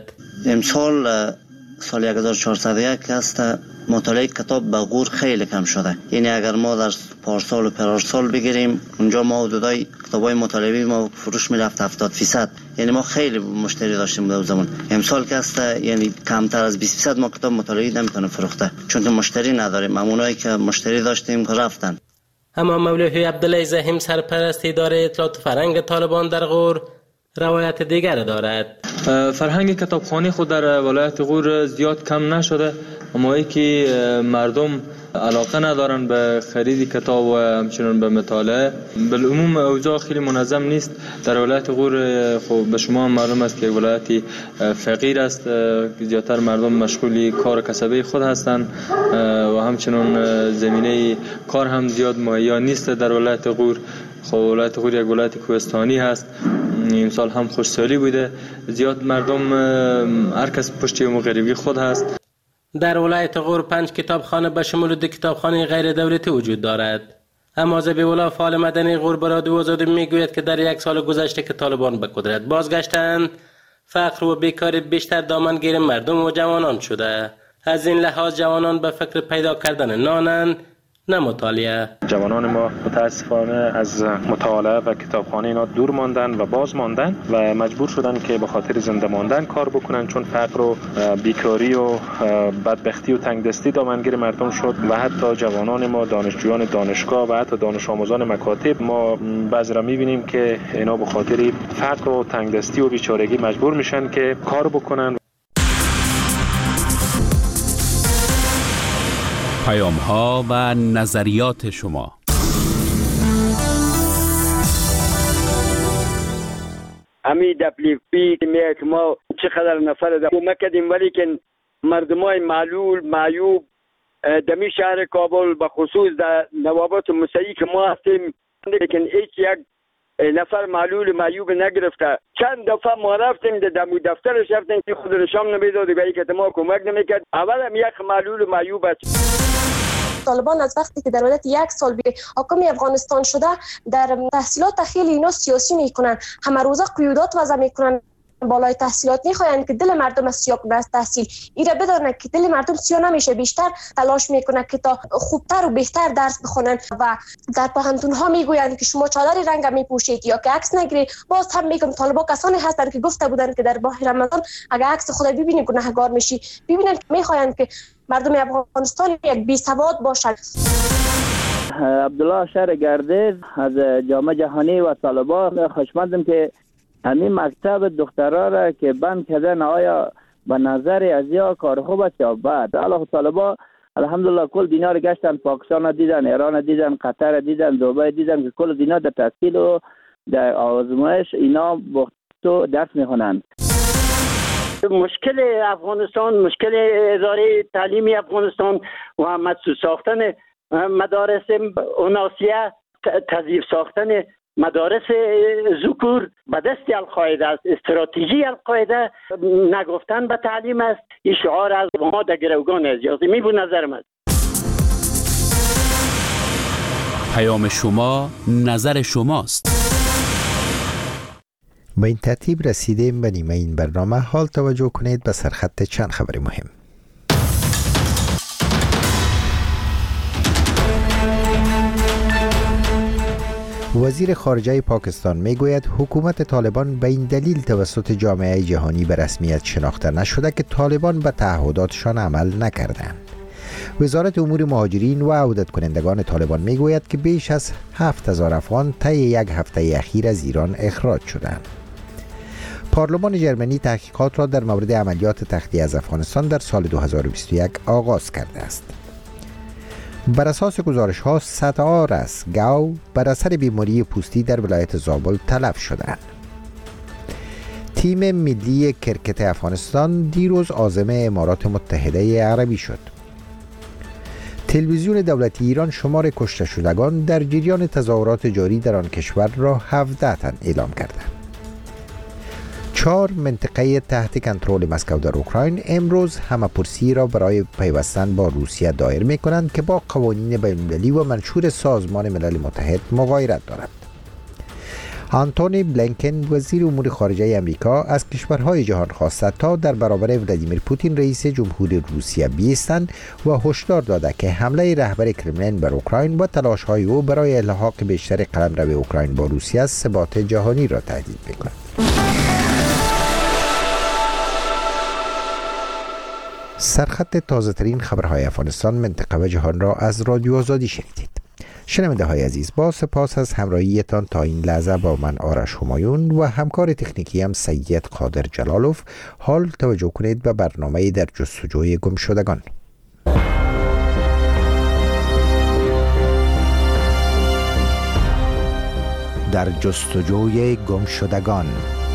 امسال سال یک هزار و چهارصد و یک است مطالعه کتاب به غور خیلی کم شده. یعنی اگر ما در پارسال و پرارسال بگیریم، اونجا ما حدودای کتابای مطالعه ما فروش میرفت هفتاد فیصد. یعنی ما خیلی مشتری داشتیم در زمان. امسال که است یعنی کمتر از بیست فیصد ما کتاب مطالعه نمیتونه فروخته، چون که مشتری نداریم. همونایی که مشتری داشتیم رفتن. اما مولوی عبدالله زحیم سرپرست اداره اطلاعات فرهنگ طالبان در غور روایت دیگر دارد. فرهنگ کتابخوانی خود در ولایت غور زیاد کم نشده، اما ای که مردم علاقه ندارن به خرید کتاب و همچنین به مطالعه. بالعموم اوضاع خیلی منظم نیست در ولایت غور. خب به شما معلوم است که ولایتی فقیر است، زیادتر مردم مشغولی کار کسبی خود هستند و همچنین زمینه کار هم زیاد مهیا نیست در ولایت غور. خب ولایت غور یک ولایت کوهستانی هست. این سال هم خوشسالی بوده، زیاد مردم هر کس پشت غریبی خود هست. در ولایت غور پنج کتابخانه به شمول دو کتابخانه غیر دولتی وجود دارد. اما ذبیح‌الله فعال مدنی غور به رادیو آزادی میگوید که در یک سال گذشته که طالبان به قدرت بازگشتند، فقر و بیکاری بیشتر دامنگیر مردم و جوانان شده. از این لحاظ جوانان به فکر پیدا کردن نانند، نه مطالعه. جوانان ما متاسفانه از مطالعه و کتابخانه اینا دور ماندن و باز ماندن و مجبور شدن که به خاطر زنده ماندن کار بکنن، چون فقر و بیکاری و بدبختی و تنگدستی دامنگیر مردم شد و حتی جوانان ما، دانشجویان دانشگاه و حتی دانش آموزان مکاتب، ما بعضی را می‌بینیم که اینا به خاطر فقر و تنگدستی و بیچارگی مجبور میشن که کار بکنن. پیام ها و نظریات شما. امی دبلیفی که ما چقدر نفر در کمک کردیم، ولی که مردمای معلول معیوب دمی شهر کابل به خصوص در نوابات مسیحی که ما هستیم، لیکن هیچ یک نفر معلول معیوب نگرفته. چند دفعه ما رفتیم در دمو دفترش رفتیم که خود نشان نمیداد و که ما کمک نمیکرد. اول هم یک معلول معیوب است. طالبان از وقتی که در مدت یک سال به حاکم افغانستان شده، در تحصیلات خیلی اینا سیاسی میکنن، همه روزه قیودات وضع میکنن. بالای تحصیلات میخواین که دل مردم از سیاه کنه از تحصیل، ایره بدانه که دل مردم سیاه نمیشه، بیشتر تلاش میکنه که تا خوبتر و بهتر درس بخونن و در پوهنتون ها میگویند که شما چادر رنگ میپوشید یا که عکس نگیرید. باز هم میگم طالبا کسانی هستند که گفته بودند که در ماه رمضان اگر عکس خود ببینید گناهگار میشی. ببینید میخواین که مردم افغانستان یک بی سواد باشند. عبدالله شهر گردیز از جامعه جهانی و طالبا خوشمندم که همین مکتب دخترها را که بند کردن آیا به نظر از یا کار خوب است یا بد. الله طالبا الحمدلله کل دینا را گشتن، پاکستان دیدن، ایران دیدن، قطر دیدن، دبی دیدن که کل دینا در تحصیل و در آزمایش اینا بختو درس میخونند. مشکل افغانستان، مشکل اداره تعلیمی افغانستان و مدسوس ساختن مدارس اوناسیه، تضعیف ساختن مدارس ذکور به دست القاعده است. استراتژی القاعده نگفتن به تعلیم است. این شعار از ما در گروگان ازیازی می بود نظرم است. پیام شما نظر شماست. با این ترتیب رسیدیم به نیمه این برنامه. حال توجه کنید به سرخط چند خبر مهم. وزیر خارجه پاکستان میگوید حکومت طالبان به این دلیل توسط جامعه جهانی به رسمیت شناخته نشده که طالبان به تعهداتشان عمل نکردند. وزارت امور مهاجرین و عودت کنندگان طالبان میگوید که بیش از هفت هزار افغان طی یک هفته اخیر از ایران اخراج شدند. پارلمان ژرمنی تحقیقات را در مورد عملیات تخلیه از افغانستان در سال دو هزار و بیست و یک آغاز کرده است. بر اساس گزارش ها صدها رس گاو بر اثر بیماری پوستی در ولایت زابل تلف شدند. تیم ملی کرکت افغانستان دیروز عازم امارات متحده عربی شد. تلویزیون دولتی ایران شمار کشته شدگان در جریان تظاهرات جاری در آن کشور را هفده تن اعلام کرده. چهار منطقه تحت کنترل مسکو در اوکراین امروز همه‌پرسی را برای پیوستن با روسیه دایر می کنند که با قوانین بین‌المللی و منشور سازمان ملل متحد مغایرت دارد. آنتونی بلینکن وزیر امور خارجه امریکا از کشورهای جهان خواسته تا در برابر ولادیمیر پوتین رئیس جمهور روسیه بایستند و هشدار داده که حمله رهبر کرملین بر اوکراین و تلاش‌های او برای الحاق بیشتر قلمرو اوکراین با روسیه ثبات جهانی را تهدید می‌کند. سرخط تازه ترین خبرهای افغانستان، منطقه و جهان را از رادیو آزادی شنیدید. شنونده های عزیز، با سپاس از همراهیتان تا این لحظه با من آرش همایون و همکار تکنیکی هم سید قادر جلالوف. حال توجه کنید به برنامه در جستجوی گمشدگان. در جستجوی گمشدگان.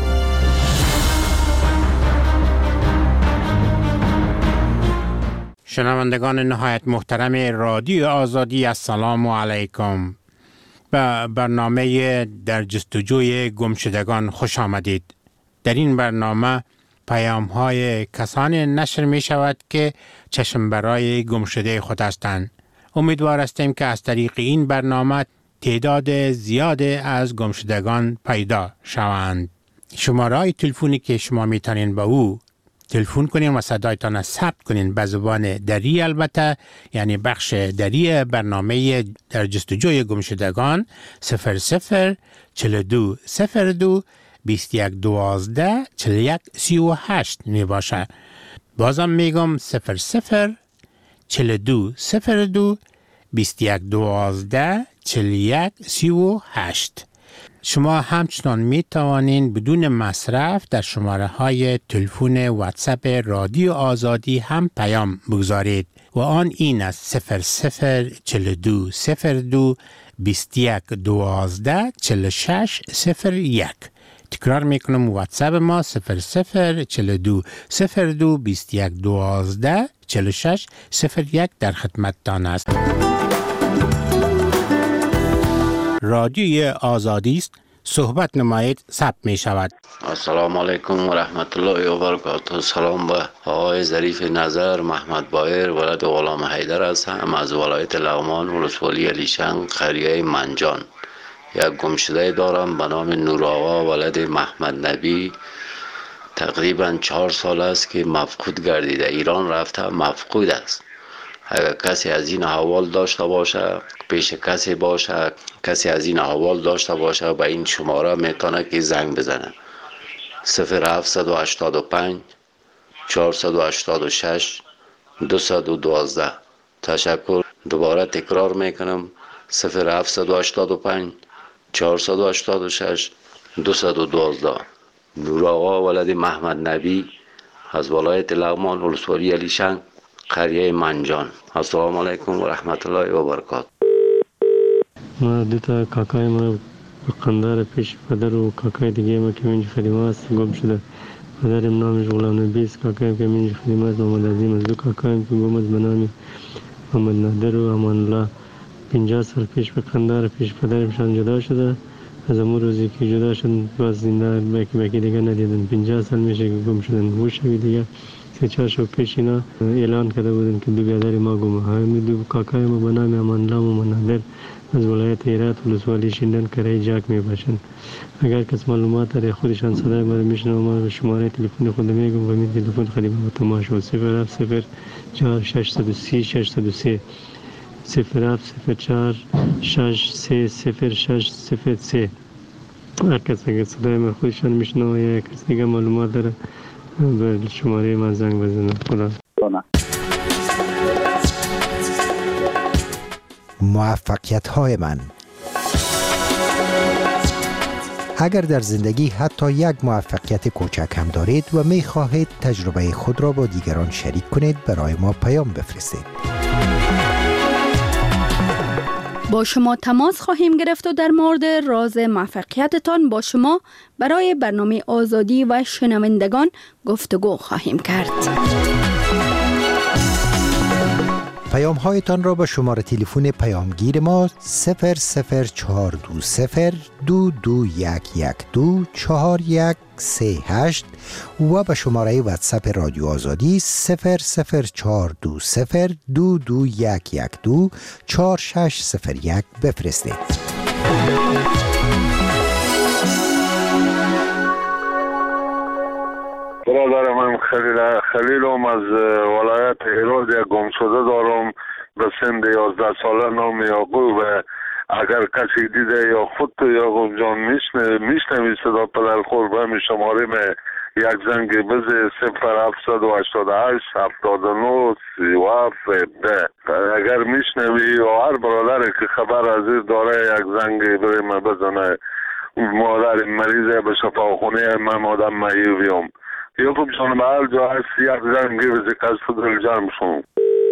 شنوندگان نهایت محترم رادیو آزادی، السلام علیکم. به برنامه در جستجوی گمشدگان خوش آمدید. در این برنامه پیام های کسانی نشر می شود که چشم برای گمشده خود هستند. امیدوار هستیم که از طریق این برنامه تعداد زیاد از گمشدگان پیدا شوند. شماره تلفنی که شما می توانید به او تلفن کنین و صدایتان ثبت کنین به زبان دری، البته یعنی بخش دری برنامه در جستجوی گمشدگان صفر صفر چهل دو صفر دو بیست یک دوازده چهل یک سی و هشت می باشه. بازم میگم صفر صفر چهل دو صفر دو بیست یک دوازده چهل یک سی و هشت. شما همچنان می توانید بدون مصرف در شماره های تلفن واتساپ رادیو آزادی هم پیام بگذارید و آن این است صفر صفر چهل دو صفر دو بیست یک دوازده چهل شش صفر یک. تکرار میکنم، واتساپ ما صفر صفر چهل دو صفر دو بیست یک دوازده چهل شش صفر یک در خدمتتان است. رادیوی آزادی است، صحبت نمایید، ثبت می شود. السلام علیکم و رحمت الله و برکاته. سلام به آقای ظریف نظر محمد بایر، ولد غلام حیدر هستم از ولایت لغمان، ولسوالی علیشنگ، قریه منجان. یک گمشده دارم به نام نور آقا ولد محمد نبی تقریبا چهار سال است که مفقود گردیده. ایران رفته مفقود است. اگر کسی از این احوال داشته باشه، پیش کسی باشه، کسی از این احوال داشته باشه، به این شماره میتونه که زنگ بزنه. صفر هفت هشت پنج چهار هشت شش دو یک دو. تشکر. دوباره تکرار میکنم صفر هفت هشت پنج چهار هشت شش دو یک دو. نور آقا ولد محمد نبی از ولایت لغمان، ولسوالی علیشنگ، قریه منجان. السلام علیکم و رحمت الله و برکاته. ما دو تا کاکای ما قندار پیش پدر و کاکای دیگه ما که منج خدمه است گم شده. پدرم نامش غلام نبی است، کاکایم که منج خدمه است محمد عظیم است. دو کاکایم که گم است به نام محمد نادر و امان الله. پنجاه سال پیش به قندار پیش پدرمشان جدا شده. از امون روزی که جدا شد باز زنده بکی بکی دیگه ندیدن. پنجاه سال میشه که گم شدن. گوشوی دیگه سه چهار شو پیش اینا اعلان کرده بودن که دو برادر ما گم. همین دو کاکای ما به نام امان الله و منادر از ولایت هرات ولسوالی شیندن کرای جاک می باشند. اگر کس معلومات داره خودشان صدای ما رو میشنوه، ما به شماره تلفن خود میگم و می تلفن خدمت با تماس و صفر هفت صفر چهار شش صفر سه شش صفر سه صفر هفت صفر چهار شش سه صفر شش صفر سه. هر کس اگر صدای ما خودشان میشنوه یا کس دیگه معلومات داره به شماره من زنگ بزنه. خدا موفقیت های من. اگر در زندگی حتی یک موفقیت کوچک هم دارید و می خواهید تجربه خود را با دیگران شریک کنید، برای ما پیام بفرستید. با شما تماس خواهیم گرفت و در مورد راز موفقیتتان با شما برای برنامه آزادی و شنوندگان گفتگو خواهیم کرد. پیام هایتان را به شماره تلفن پیامگیر ما صفر صفر چهار دو صفر دو دو یک یک دو چهار یک سه هشت و به شماره واتساپ رادیو آزادی صفر صفر چهار دو صفر دو دو یک یک دو چهار شش صفر یک بفرستید. برادر من خلیل خلیلم از ولایت هرات یک گمشده دارم به سن یازده ساله نام یعقوب. اگر کسی دیده یا خود تو یعقوب جان میشنوی صدا پدر خور به همین شماره می یک زنگ بزه صفر هفت هشت هشت هفتاد و نه سی و هفت ده. اگر میشنوی و هر برادر که خبر از این داره یک زنگ بریم بزنه. مادر مریضه به شفاخونه من آدم معیوبیم. یعقوب جان به هر جا هست یک زنگ بزه که از فضل جرم شما.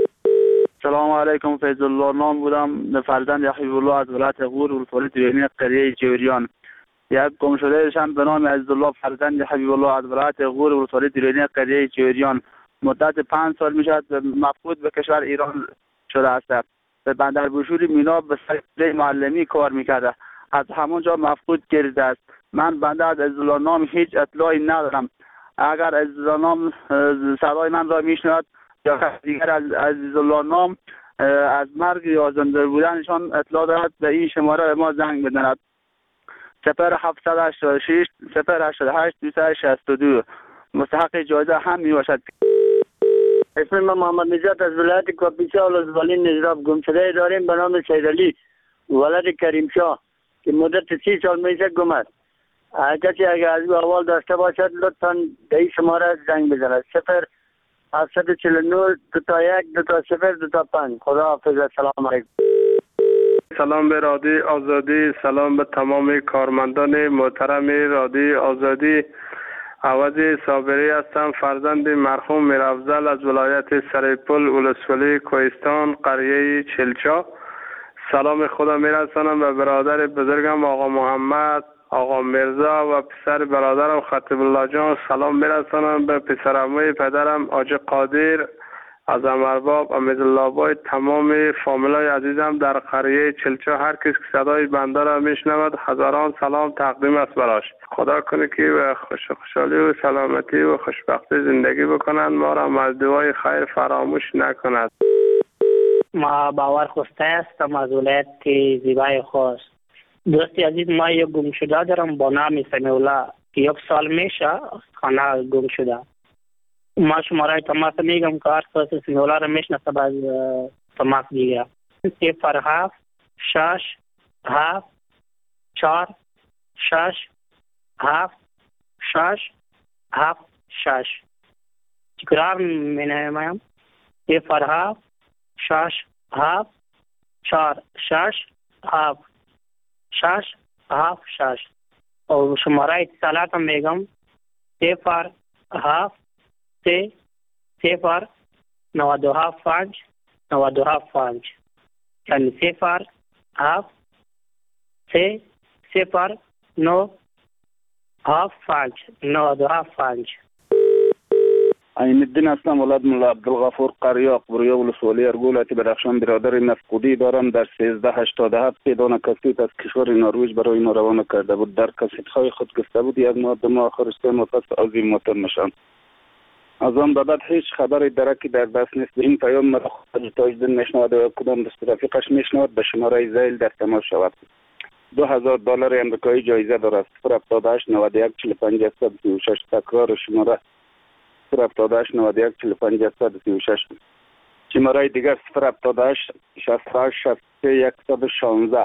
سلام علیکم. فیض الله نام بودم، فرزند حبیب الله از ولایت غور ولسوالی دیرینی قریه جوریان. یک گم شده شان به نام عزیزالله فرزند حبیب الله از ولایت غور ولسوالی دیرینی قریه جوریان مدت پنج سال میشد مفقود به کشور ایران شده است. به بندر بوشوری مینا به سر معلمی کار میکرده. از همونجا مفقود گردیده است. من بنده از عزیزالله نام هیچ اطلاعی ندارم. اگر عزیزالله نام صدای من را میشنود یا دیگر از عزیزالله نام از مرگ یا زنده بودنشان اطلاع دارد به این شماره ما زنگ بزند. صفر هفت هشت شش صفر هشت هشت دو شش دو. مستحق جایزه هم می باشد. اسم من محمد نجات از ولایت کاپیسا ولسوالی نجراب. گم شده داریم به نام سیدعلی ولد کریم شاه که مدت سی سال میشه گم است. کسی اگر از او احوال داشته باشد لطفا به این شماره زنگ بزند. صفر هفت چهل و نه دو تا یک دو تا صفر دو تا پنج. خدا حافظ. سلام علیکم. سلام به رادیو آزادی، سلام به تمام کارمندان محترم رادیو آزادی. عوضی صابری هستم، فرزند مرحوم میرافضل از ولایت سریپل ولسوالی کوهستان قریه چلچا. سلام خدا میرسانم به برادر بزرگم آقا محمد، آقا مرزا و پسر برادرم خطیب الله جان. سلام میرسانم به پسرعموی پدرم آج قادر از امرباب امیدالله بای. تمام فامیلای عزیزم در قریه چلچا هر کس که صدای بنده را میشنود هزاران سلام تقدیم است براش. خدا کنه که و خوش خوشحالی و سلامتی و خوشبختی زندگی بکنند، ما را از دعای خیر فراموش نکند. ما باور خوسته هستم از ولایت زیبای خوست. دوستی عزیز، ما یک گمشده دارم با نام سمیع الله. که یک سال میشه خانه گم شده. ما شماره تماس میگم که هر کس اسم اولا رو میشناسه باز تماس بگیره. صفر هفت شش هفت چهار شش هفت شش هفت شش. تکرار مینمایم صفر هفت شش هفت چهار شش هفت شش هفت شش. و شماره اتصالات هم میگم صفر هفت سه صفر نود و دو هفت پنج نود و دو هفت پنج، یعنی صفر هفت سه صفر نو هفت پنج نود و دو هفت پنج. عین الدین هستم، ولد ملا عبدالغفور قریاق، برویا ولسوالی ارگولتی بدخشان. برادر مفقودی دارم. در سیزده هشتاد و هفت پیدان کسیت از کشور نروژ برای اینا روانه کرده بود. در کسیت‌های خود گفته بود یک ماه دو ماه آخر سه ماه پس عظیم موتر نشان. از آن به بعد هیچ خبر درکی در دست نیست. این پیام مرا خود تاجدین میشنود و کدام دست رفیقش میشنود به شماره زیل در تماس شود. دو هزار دلار امریکایی جایزه دارد. صفر هفتاد و هشت نود و یک چهل و پنج صد سی و شش. تکرار شماره صفر هفتاد و هشت نود و یک چهل و پنج صد سی و شش. شماره دیگر صفر هفتاد و هشت شصت و هشت شصت و سه صد و شانزده.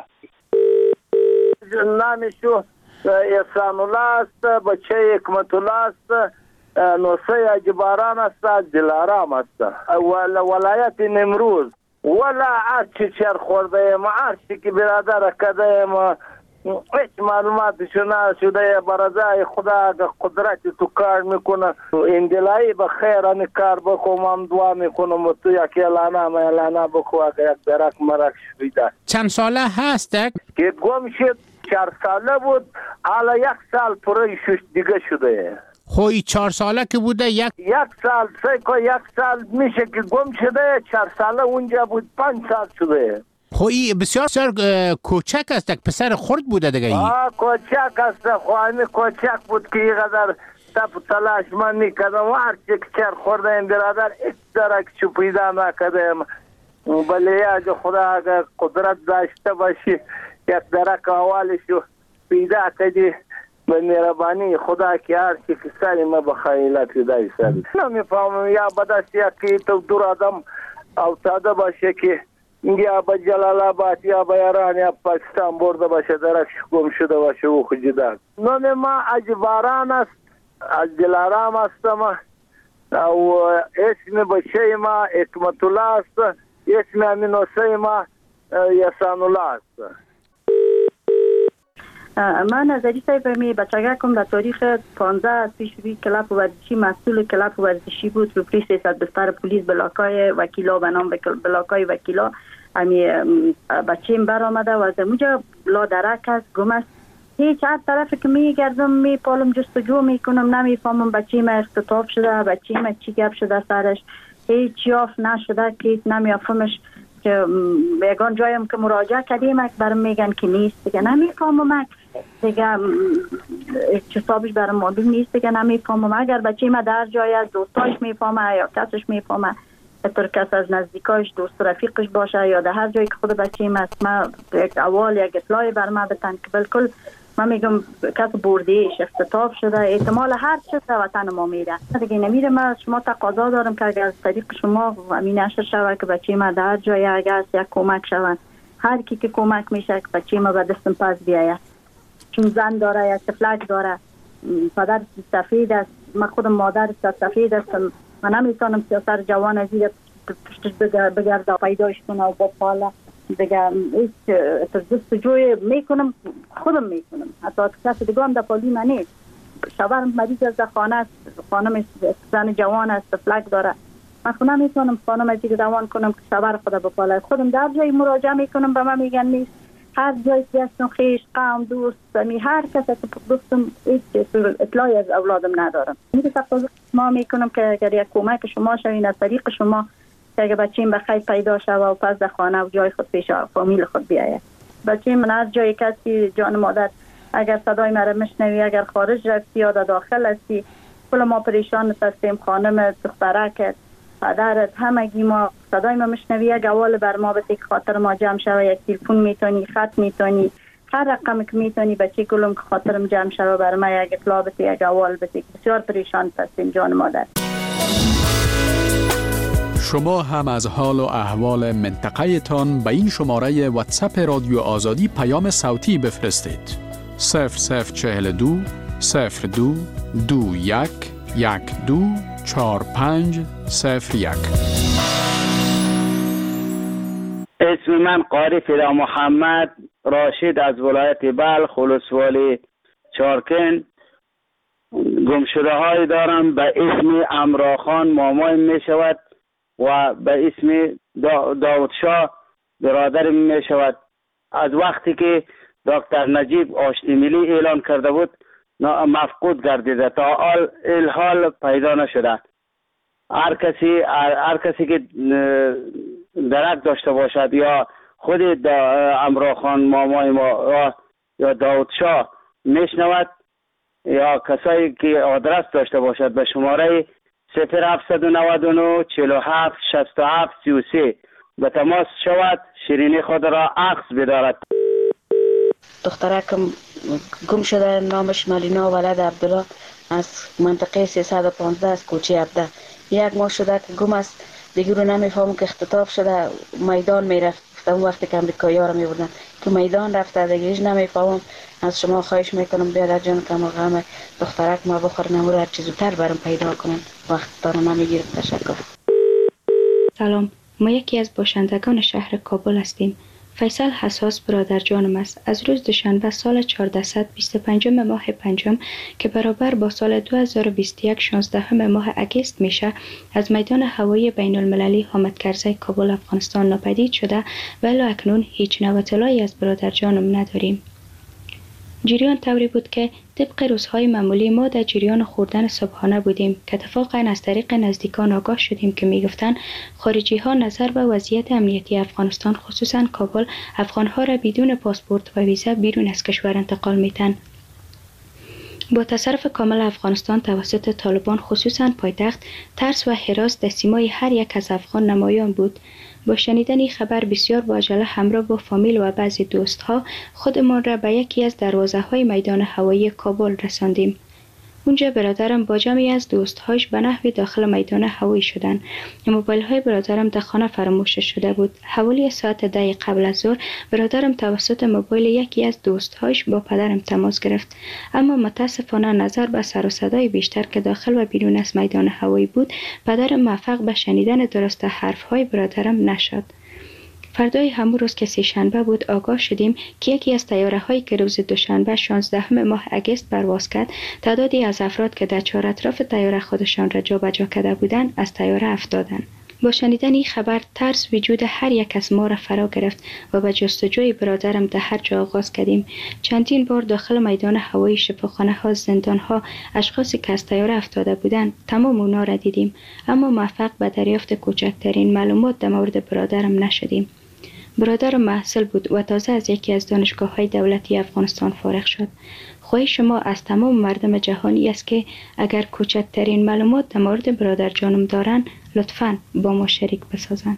نامشو احسان الله است، بچه حکمت الله است، نوسه اجباران است، دلارام است، ولایت نمروز. ولا هرچی چر خورده ایم، هرچی که برادر کده ایم، هیچ معلوماتشو نشده. برازای خدا قدرت تو کار میکنه. اندلایی به خیر ان کار بخوام، هم دعا میکنم تو یک اعلانه ما اعلانه بخوا اگر یک درک مرک شده. چند ساله هست که گم شد؟ چهار ساله بود، حالا یک سال پره شش دیگه شده. خوی چهار ساله که بوده یک یک سال سه یک سال میشه که گم شده. چهار ساله اونجا بود، پنج سال شده. خوی بسیار بسیار کوچک است، یک پسر خرد بوده دیگه. آه کوچک است، خواهی کوچک بود که اینقدر تپ تلاش من میکردم. هر چی که چر خورده این برادر ایک درک چو پیدا نکردم. بله اگه خدا اگر قدرت داشته باشی یک درک اولشو پیدا کردی به مهربانی خدا که هر چی که سری ما بخیلت پیدای سری. نمیفهمم یا بدست یکی تو دور آدم افتاده باشه که یا به جلال آباد یا به ایران یا پاکستان برده باشه، درکش گم شده باشه او خجیده. نام ما اجباران است، از دلارام هستم و اسم بچه ما حکمت الله است، اسم امینوسه ما احسان الله است. من نظری صاحب می بچگکم در تاریخ پانزده پیشروی کلاب ورزشی مسئول کلاب ورزشی بود. رو پلیس سیصد بستر پلیس بلاکای وکیلا به نام بلاکای وکیلا امی بچیم بر آمده و از اونجا لا درک است، گم است. هیچ هر طرف که می گردم می پالم جستجو می کنم، نمیفهمم بچیم اختطاف شده، بچیم چی گپ شده سرش، هیچ یافت نشده که نمیافهمش. که یگان جایم که مراجعه کردیم برام میگن که نیست دیگه، نمیفهمم دیگه حسابش برام معلوم نیست دیگه، نمیفهمم. اگر بچه ما در جای از دوستاش میفهمه یا کسش میفهمه، هر کس از نزدیکاش دوست رفیقش باشه یا در هر جایی که خود بچه ما است، ما یک اول یک اطلاعی بر ما بتن که بالکل ما میگم کس بردهش اختطاف شده، احتمال هر چیز در وطن ما میره دیگه نمیره. ما شما تقاضا دارم که اگر از طریق شما امین نشر شود که بچه ما در جای اگر یک کمک شود، هر کی که کمک میشه که بچه ما به دستم پس بیاید، چون زن داره یا تفلک داره، پدر سفید است، من خودم مادر سفید هستم، من نمیتونم سیاسر جوان از این پشتش بگرده پیداش کنه و با پاله دیگه. هیچ جستجوی میکنم، خودم میکنم، حتی کسی دیگه هم در پالی من نیست. شوهرم مریض از خانه است، خانم زن جوان است، فلک داره، من خود نمیتونم خانم از دیگه روان کنم که شوهر خدا بپاله. خودم در جایی مراجعه میکنم، به من میگن نیست. هر جایی که هستم خیش قوم دوست می هر کسی که گفتم هیچ اطلاعی از اولادم ندارم. میگه تقاضا ما میکنم که اگر یک کمک شما شوین از طریق شما که اگر بچه‌ام بخیر پیدا شود و پس در خانه و جای خود پیش فامیل خود بیاید. بچه‌م من از جای کسی جان مادر اگر صدای مرا میشنوی، اگر خارج رفتی یا داخل هستی، کل ما پریشان هستیم. خانم دخترک پدرت همگی ما صدای ما میشنوی، یک اول بر ما بده که خاطر ما جمع شود، یک تلفن میتونی، خط میتونی، هر رقم که میتونی بچه گلم که خاطرم جمع شوه برای ما یک اطلاع بده، یک احوال بده. بسیار پریشان هستیم جان مادر. شما هم از حال و احوال منطقه تان به این شماره واتساپ رادیو آزادی پیام صوتی بفرستید. صفر صفر چهل دو صفر دو دو یک یک دو چهار پنج صفر یک. اسم من قاری فدا محمد راشد از ولایت بلخ ولسوالی چارکن. گمشده های دارم به اسم امراخان مامای می شود و به اسم داود شاه برادر می شود. از وقتی که دکتر نجیب آشتی ملی اعلان کرده بود مفقود گردیده، تا الحال پیدا نشده. هر کسی هر کسی که درک داشته باشد یا خود امراخان مامای ما یا داود شاه میشنود یا کسایی که آدرس داشته باشد به شماره صفر هفت نه نه چهل و هفت شصت و هفت سی و سه به تماس شود، شیرینی خود را عکس بدارد. دخترکم گم شده، نامش ملینا ولد عبدالله از منطقه سیصد و پانزده از کوچه عبده. یک ماه شده که گم است، دیگه رو نمیفهمم که اختطاف شده میدان میرفت. اون وقتی که امریکایی ها رو میبردن که میدان رفته، دیگه هیچ نمیفهمم. از شما خواهش میکنم بیادر جان که ما غم دخترک ما بخور نمور هر چیزو تر برم پیدا کنن، وقت دارو نمیگیرم. تشکر. سلام، ما یکی از باشندگان شهر کابل هستیم. فیصل حساس برادر جانم است. از روز دوشنبه سال چهارصد و بیست و پنج ماه پنجم که برابر با سال دو هزار و بیست و یک شانزده ماه اگست میشه، از میدان هوایی بین المللی حامد کرزی کابل افغانستان ناپدید شده و الی اکنون هیچ نوع اطلاعی از برادر جانم نداریم. جریان طوری بود که طبق روزهای معمولی ما در جریان خوردن صبحانه بودیم که اتفاقا از طریق نزدیکان آگاه شدیم که میگفتند خارجی ها نظر به وضعیت امنیتی افغانستان خصوصا کابل افغانها را بدون پاسپورت و ویزا بیرون از کشور انتقال میتن. با تصرف کامل افغانستان توسط طالبان خصوصا پایتخت، ترس و هراس در سیمای هر یک از افغان نمایان بود. با شنیدن این خبر بسیار با عجله همراه با فامیل و بعضی دوستها خودمان را به یکی از دروازه های میدان هوایی کابل رساندیم. اونجا برادرم با جمعی از دوستهاش به نحوی داخل میدان هوایی شدند. موبایل های برادرم در خانه فراموش شده بود. حوالی ساعت ده قبل از ظهر برادرم توسط موبایل یکی از دوستهاش با پدرم تماس گرفت، اما متاسفانه نظر به سر و صدای بیشتر که داخل و بیرون از میدان هوایی بود، پدرم موفق به شنیدن درست حرف های برادرم نشد. فردای همون روز که سه شنبه بود آگاه شدیم که یکی از طیاره هایی که روز دوشنبه شانزده ماه اگست پرواز کرد، تعدادی از افراد که در چهار اطراف طیاره خودشان را جابجا کرده بودند از طیاره افتادند. با شنیدن این خبر ترس وجود هر یک از ما را فرا گرفت و به جستجوی برادرم در هر جا آغاز کردیم. چندین بار داخل میدان هوایی، شفاخانه ها، زندان ها، اشخاصی که از طیاره افتاده بودند تمام اونا را دیدیم، اما موفق به دریافت کوچکترین معلومات در مورد برادرم نشدیم. برادرم محصل بود و تازه از یکی از دانشگاه‌های دولتی افغانستان فارغ شد. خواهش ما از تمام مردم جهانی است که اگر کوچکترین معلومات در مورد برادر جانم دارن لطفاً با ما شریک بسازن.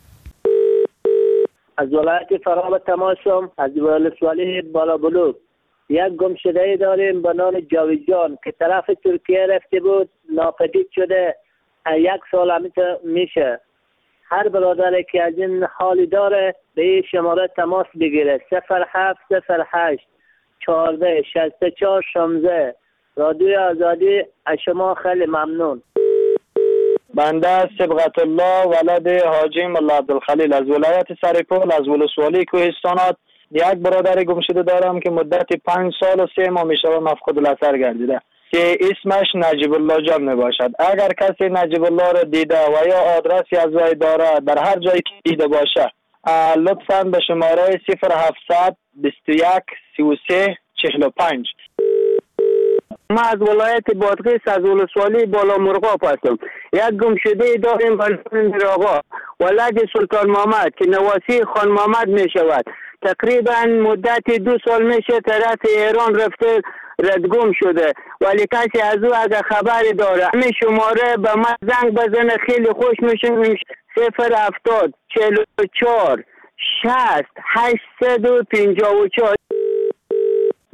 از ولایت فراه تماشم، از ولسوالی بالا بلوک یک گمشده داریم به نام جاویدجان که طرف ترکیه رفته بود، ناپدید شده. یک سال همیشه میشه. هر برادر که از این حالی داره به این شماره تماس بگیره. صفر هفت صفر هشت چهارده شصت و چهار شانزده. رادیو آزادی از شما خیلی ممنون. بنده صبغت الله ولد حاجی ملا عبدالخلیل از ولایت سرپل از ولسوالی کوهستانات یک برادر گمشده دارم که مدت پنج سال و سه ماه میشه مفقود الاثر گردیده که اسمش نجیب الله جان می باشد. اگر کسی نجیب الله را دیده و یا آدرسی از وی داره در هر جایی که دیده باشه لطفاً به شماره صفر هفتصد بیست و یک سی و سه چهل و پنج. ما از ولایت بادغیس از ولسوالی بالا مرغاب هستم. یک گمشده داریم بلند آقا ولد سلطان محمد که نواسی خان محمد می شود. تقریبا مدت دو سال میشه طرف ایران رفته ردگم شده، ولی کسی از او اگر خبری داره همین شماره به من زنگ بزنه خیلی خوش میشه. صفر هفتاد چهل و چهار شصت هشتصد و پنجاه و چهار.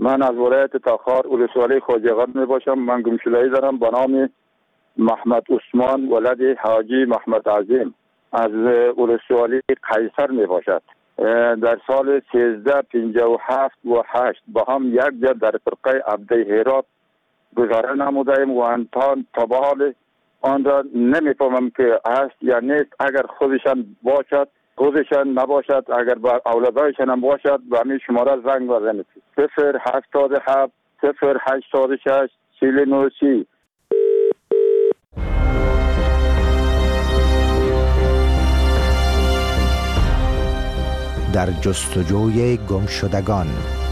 من از ولایت تاخار ولسوالی خواجه‌غان می باشم. من گمشده‌ای دارم به نام محمد عثمان ولد حاجی محمد عظیم از ولسوالی قیصر می باشد. در سال سیزده پنجاه و هفت و هشت با هم یک جا در فرقه عبده هرات گذاره نمودیم و انتان تا به حال آن را نمیفهمم که هست یا نیست. اگر خودشان باشد خودشان نباشد، اگر با اولادایشان هم باشد به همین شماره زنگ بزنید. صفر هفتاد و هفت صفر هشتاد و شش چهل و نه سی. در جستجوی گمشدگان.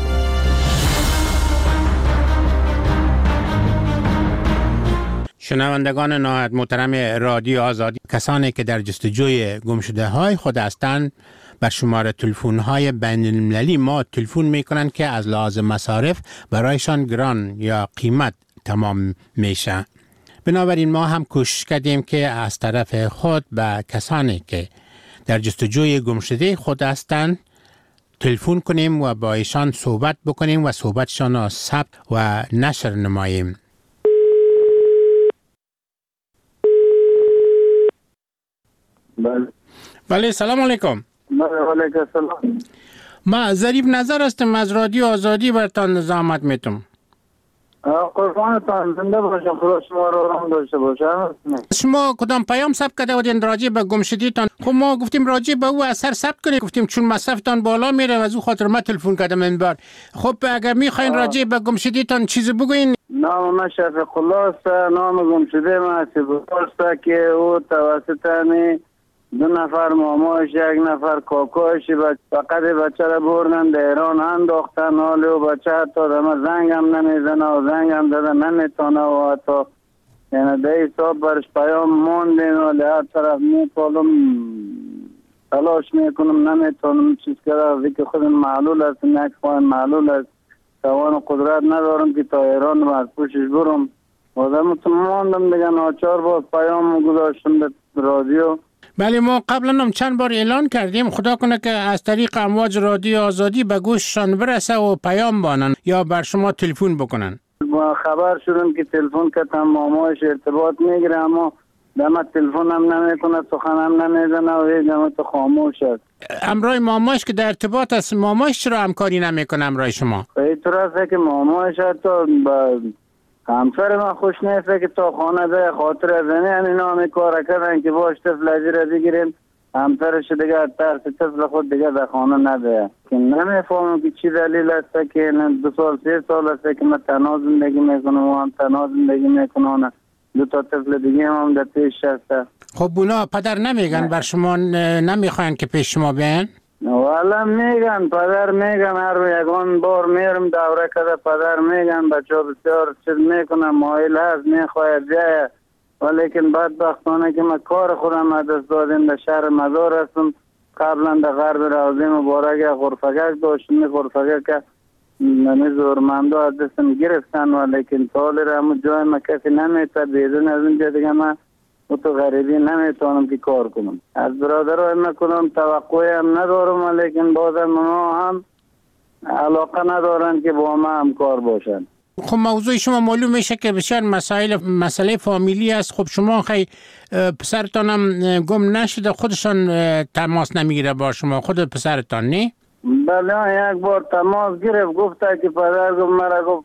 شنوندگان نهایت محترم رادیو آزادی، کسانی که در جستجوی گمشده های خود هستند بر شماره تلفن های بین المللی ما تلفن می کنند که از لحاظ مصارف برایشان گران یا قیمت تمام میشه. بنابراین ما هم کوشش کردیم که از طرف خود به کسانی که در جستجوی گمشده خود هستند تلفن کنیم و با ایشان صحبت بکنیم و صحبتشان را ثبت و نشر نماییم. بله بله سلام علیکم. بله علیکم السلام. ما ظریف نظر هستم از رادیو آزادی برتان نظامت میتم. قربانتان زنده باشم، خدا شما رو رحم داشته باشم. شما کدام پیام ثبت کرده بودین راجع به گمشدگیتان؟ خب ما گفتیم راجع به او اثر ثبت کنید، گفتیم چون مصرفتان بالا میره و از او خاطر ما تلفن کردم این بار. خب اگر میخواین راجع به گمشدگیتان چیزی بگوین. نام من شفیق الله است. نام گمشده من حسیب است که او توسط همی دو نفر ماماش یک نفر کاکاش فقط بچه را بردن در ایران انداختن. حالی و بچه حتی دم زنگ هم نمیزنه و زنگ هم داده نمیتونه و حتی یعنی ده حساب برش پیام موندین و لحظ طرف میپالم تلاش میکنم نمیتونم چیز کرده که خود معلول است، یک خواهن معلول است، توان قدرت ندارم که تا ایران رو از پوشش برم و دمتون موندم دیگه. ناچار باز پیام گذاشتم به رادیو. بله ما قبلا هم چند بار اعلان کردیم، خدا کنه که از طریق امواج رادیو آزادی به گوششان برسه و پیام بانن یا بر شما تلفن بکنن. ما خبر شدم که تلفن کردم مامایش ارتباط میگیره اما دم تلفن هم نمیکنه، سخن هم نمیزنه و هیچ دمت خاموش است. امرای مامایش که در ارتباط است، مامایش چرا همکاری نمیکنه امرای شما؟ اینطور است که مامایش حتی با همسر من خوش نیست که تا خانه ده خاطر از این اینا کار کردن که باش طفل ازی را بگیریم همسرش دیگه ترس طفل خود دیگه در خانه نده. که نمیفهمم که چی دلیل است که دو سال سه سال است که من تنها زندگی میکنم و هم تنها زندگی میکنم، دو تا طفل دیگه هم در پیش هست. خب اونا پدر نمیگن بر شما نمیخواین که پیش شما بیان؟ والا میگن پدر میگن، هر یکان بار میرم دوره کده پدر میگن بچه ها بسیار چیز میکنم مایل هست میخواید جای، ولیکن بدبختانه که من کار خودم از دست دادیم در شهر مزار هستم. قبلا در غرب روضه مبارک غرفگک داشتم، غرفگک که نمی زورمنده از دستم گرفتن ولیکن تالی را همون جای من کسی نمیتا بیدون از اونجا دیگه من و تو غریبی نمیتونم که کار کنم. از برادرای من کنم توقعی هم ندارم ولیکن بازم ما هم علاقه ندارن که با ما هم کار باشن. خب موضوع شما معلوم میشه که بسیار مسائل مسئله فامیلی است. خب شما خیلی پسرتان هم گم نشده، خودشان تماس نمیگیره با شما، خود پسرتان نه؟ بله یک بار تماس گرفت گفته که پدر گفت مرا گفت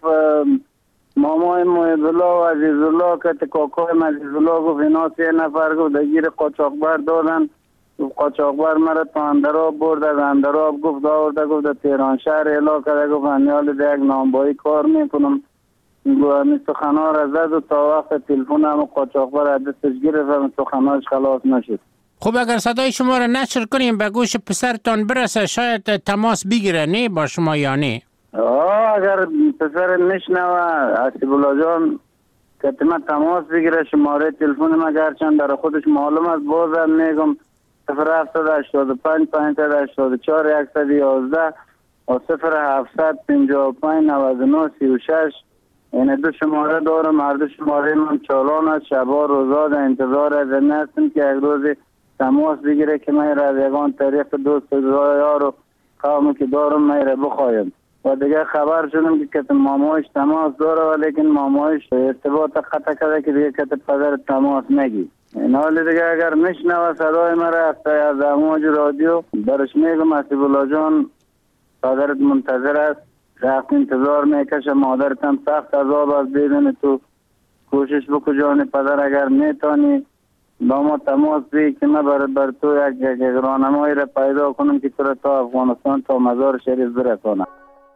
مامای محبالله و عزیزالله که کاکای عزیزالله گفت اینا سه نفر گفت دگیر قاچاقبر دادن. قاچاقبر مرا تا اندراب برد، از اندراب گفت آورده گفت تهران شهر اعلا کرده گفت انیال ده یک نامبایی کار میکنم. گفت سخنا را زد و تا وقت تلفن هم قاچاقبر از دستش گرفت و سخناش خلاص نشد. خب اگر صدای شما را نشر کنیم به گوش پسرتان برسه شاید تماس بگیره نه با شما یا نه؟ آه اگر پسر نشنوه حسیب الله جان که من تماس بگیره شماره تلفن ما گرچند در خودش معلوم است بازم میگم صفر هفتصد و هشتاد و پنج پانصد و هشتاد و چهار صد و یازده و صفر هفتصد پنجاه و پنج نود و نه سی و شش. این دو شماره دارم، هر دو شماره من چالان است. شبا روزا در انتظار از این هستم که یک روز تماس بگیره که من را از یگان طریق دوست یار و قومی که دارم من را بخوایم. و دیگه خبر شدم که کت مامایش تماس داره و لیکن مامایش ارتباط قطع کرده که دیگه کت پدر تماس نگی. این حال دیگه اگر نشنوه صدای مرا از امواج رادیو برش میگم حسیب الله جان پدرت منتظر است، سخت انتظار میکشه، مادرت هم سخت عذاب از دیدن تو. کوشش بکو جان پدر اگر میتونی با ما تماس بگیر که من بر, بر تو یک, یک راهنمایی را پیدا کنم که تو را تا افغانستان تا مزار شریف برسانم.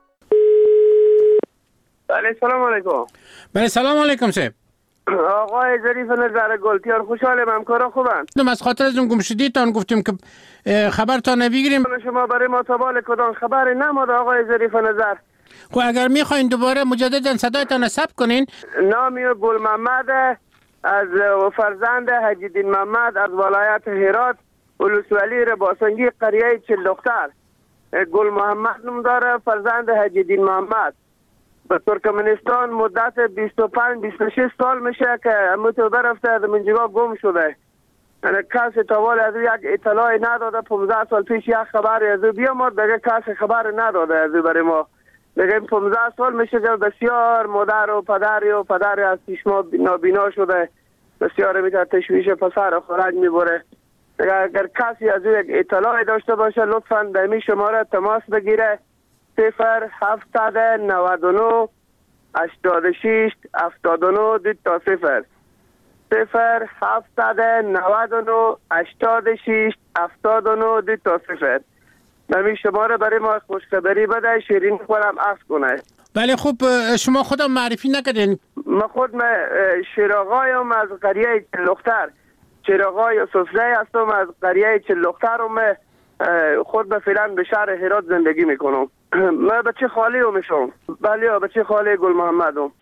بله سلام علیکم. بله سلام علیکم صاحب. آقای ظریف نظر گلتیار خوشحالم، همکارا خوبن؟ دم از خاطر از اون گم شدیتان گفتیم که خبرتان نبیگیریم. شما برای ما تبال کدام خبر نماده آقای ظریف نظر؟ خب اگر میخواین دوباره مجددا صدایتان ثبت کنین. نامی گل محمد از فرزند حجیدین محمد از ولایت هرات ولسوالی رباسنگی قریه چل دختر. گل محمد نام داره، فرزند حجیدین محمد. به ترکمنستان مدت بیست و پنج بیست و شش سال میشه که امتو برفته از منجگاه گم شده. یعنی کسی تاوال از یک اطلاعی نداده. پانزده سال پیش یک خبری از او بیامد، دیگه کسی خبر نداده از او برای ما. دیگه پانزده سال میشه که بسیار مادر و پدری و پدری از چشما نابینا شده. بسیار میتونه تشویش پسر خورج میبره. دیگه اگر کسی از او یک اطلاعی داشته باشه لطفاً به می شماره تماس بگیره. صفر هفتصد و نود و نه هشتاد و شش هفتاد و نه دو تا صفر صفر هفتصد و نود و نه هشتاد و شش هفتاد و نه دو تا صفر. نمی شماره برای ما خوشخبری بده، شیرین خورم عفو کنه. بله خوب شما خودم معرفی نکردین؟ ما خود ما شیراغایم از قریه چلختر، شیراغای سفره هستم از قریه چلختر و ما خود به فعلا به شهر هرات زندگی میکنم. من بچه خالی هم میشم. بله بچه خالی گل محمد هم.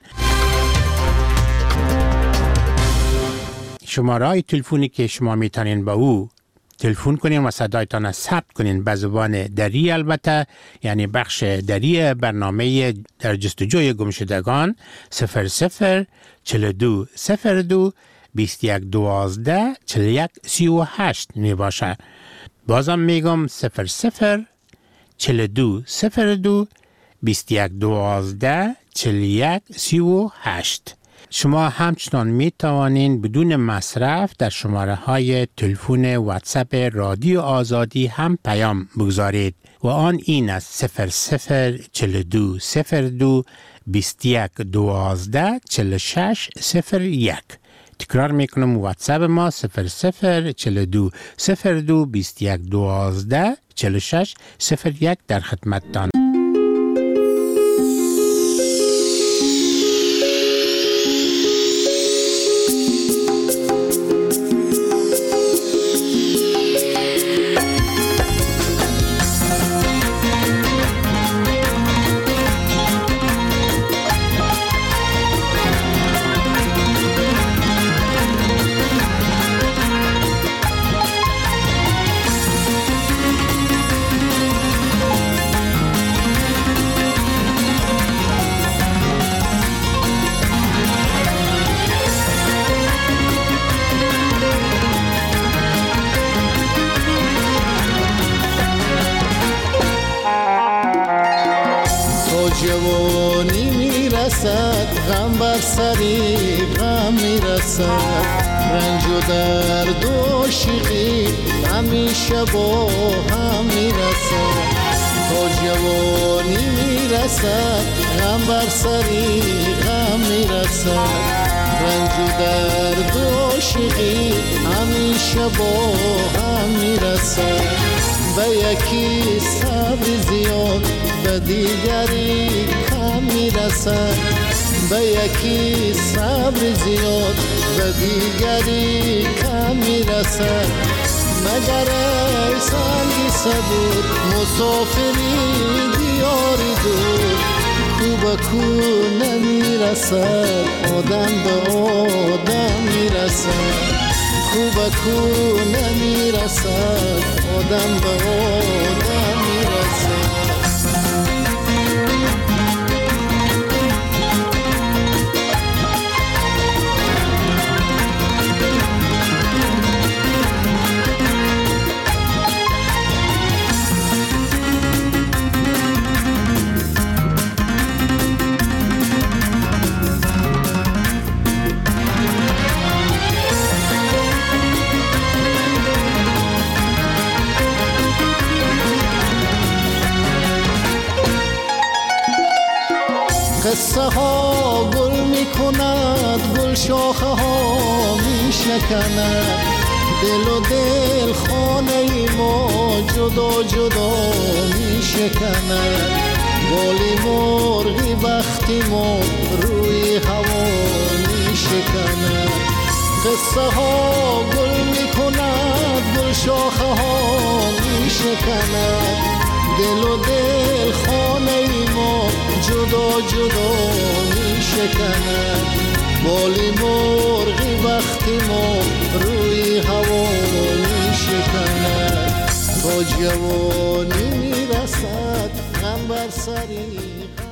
شماره های تلفنی که شما میتونین با او تلفن کنین و صدایتان ثبت کنین به زبان دری، البته یعنی بخش دری برنامه در جستجوی گمشدگان صفر صفر چهل و دو صفر دو بیست و یک دوازده چهل و یک سی و هشت می باشه. بازم میگم صفر صفر چهل و دو صفر دو بیست و یک دوازده چهل و یک سی و هشت. شما همچنان می توانین بدون مصرف در شماره های تلفن واتساپ رادیو آزادی هم پیام بگذارید و آن این است صفر صفر چهل و دو صفر دو بیست و یک دوازده چهل و شش صفر یک. تکرار میکنم واتساپ ما صفر صفر چهل و دو صفر دو بیست و یک دوازده چهل و شش صفر یک در خدمتتان. جوانی میرسد غم بر سری غم میرسد، رنج و درد و عاشقی همیشه با هم میرسد. تا جوانی میرسد غم بر سری غم میرسد، رنج و درد و عاشقی همیشه با هم میرسد. به یکی صبر زیاد به دیگری کم میرسد، به یکی صبر زیاد به دیگری کم میرسد. مگر ای سنگی صبور مسافری دیاری دور، کو به کو نمیرسد آدم به آدم میرسد، کو به کو نمیرسد آدم به آدم میرسد. شاخه ها می شکند، دل و دل خانه ما جدا جدا می شکند. بالی مرغی وقتی ما روی هوا می شکند. قصه ها گل می کند، گل شاخه ها می شکند. دل و دل خانه ما جدا جدا می شکند. بالی مرغی وقتی ما روی هوا می شکند. تا جوانی می رسد غم بر سری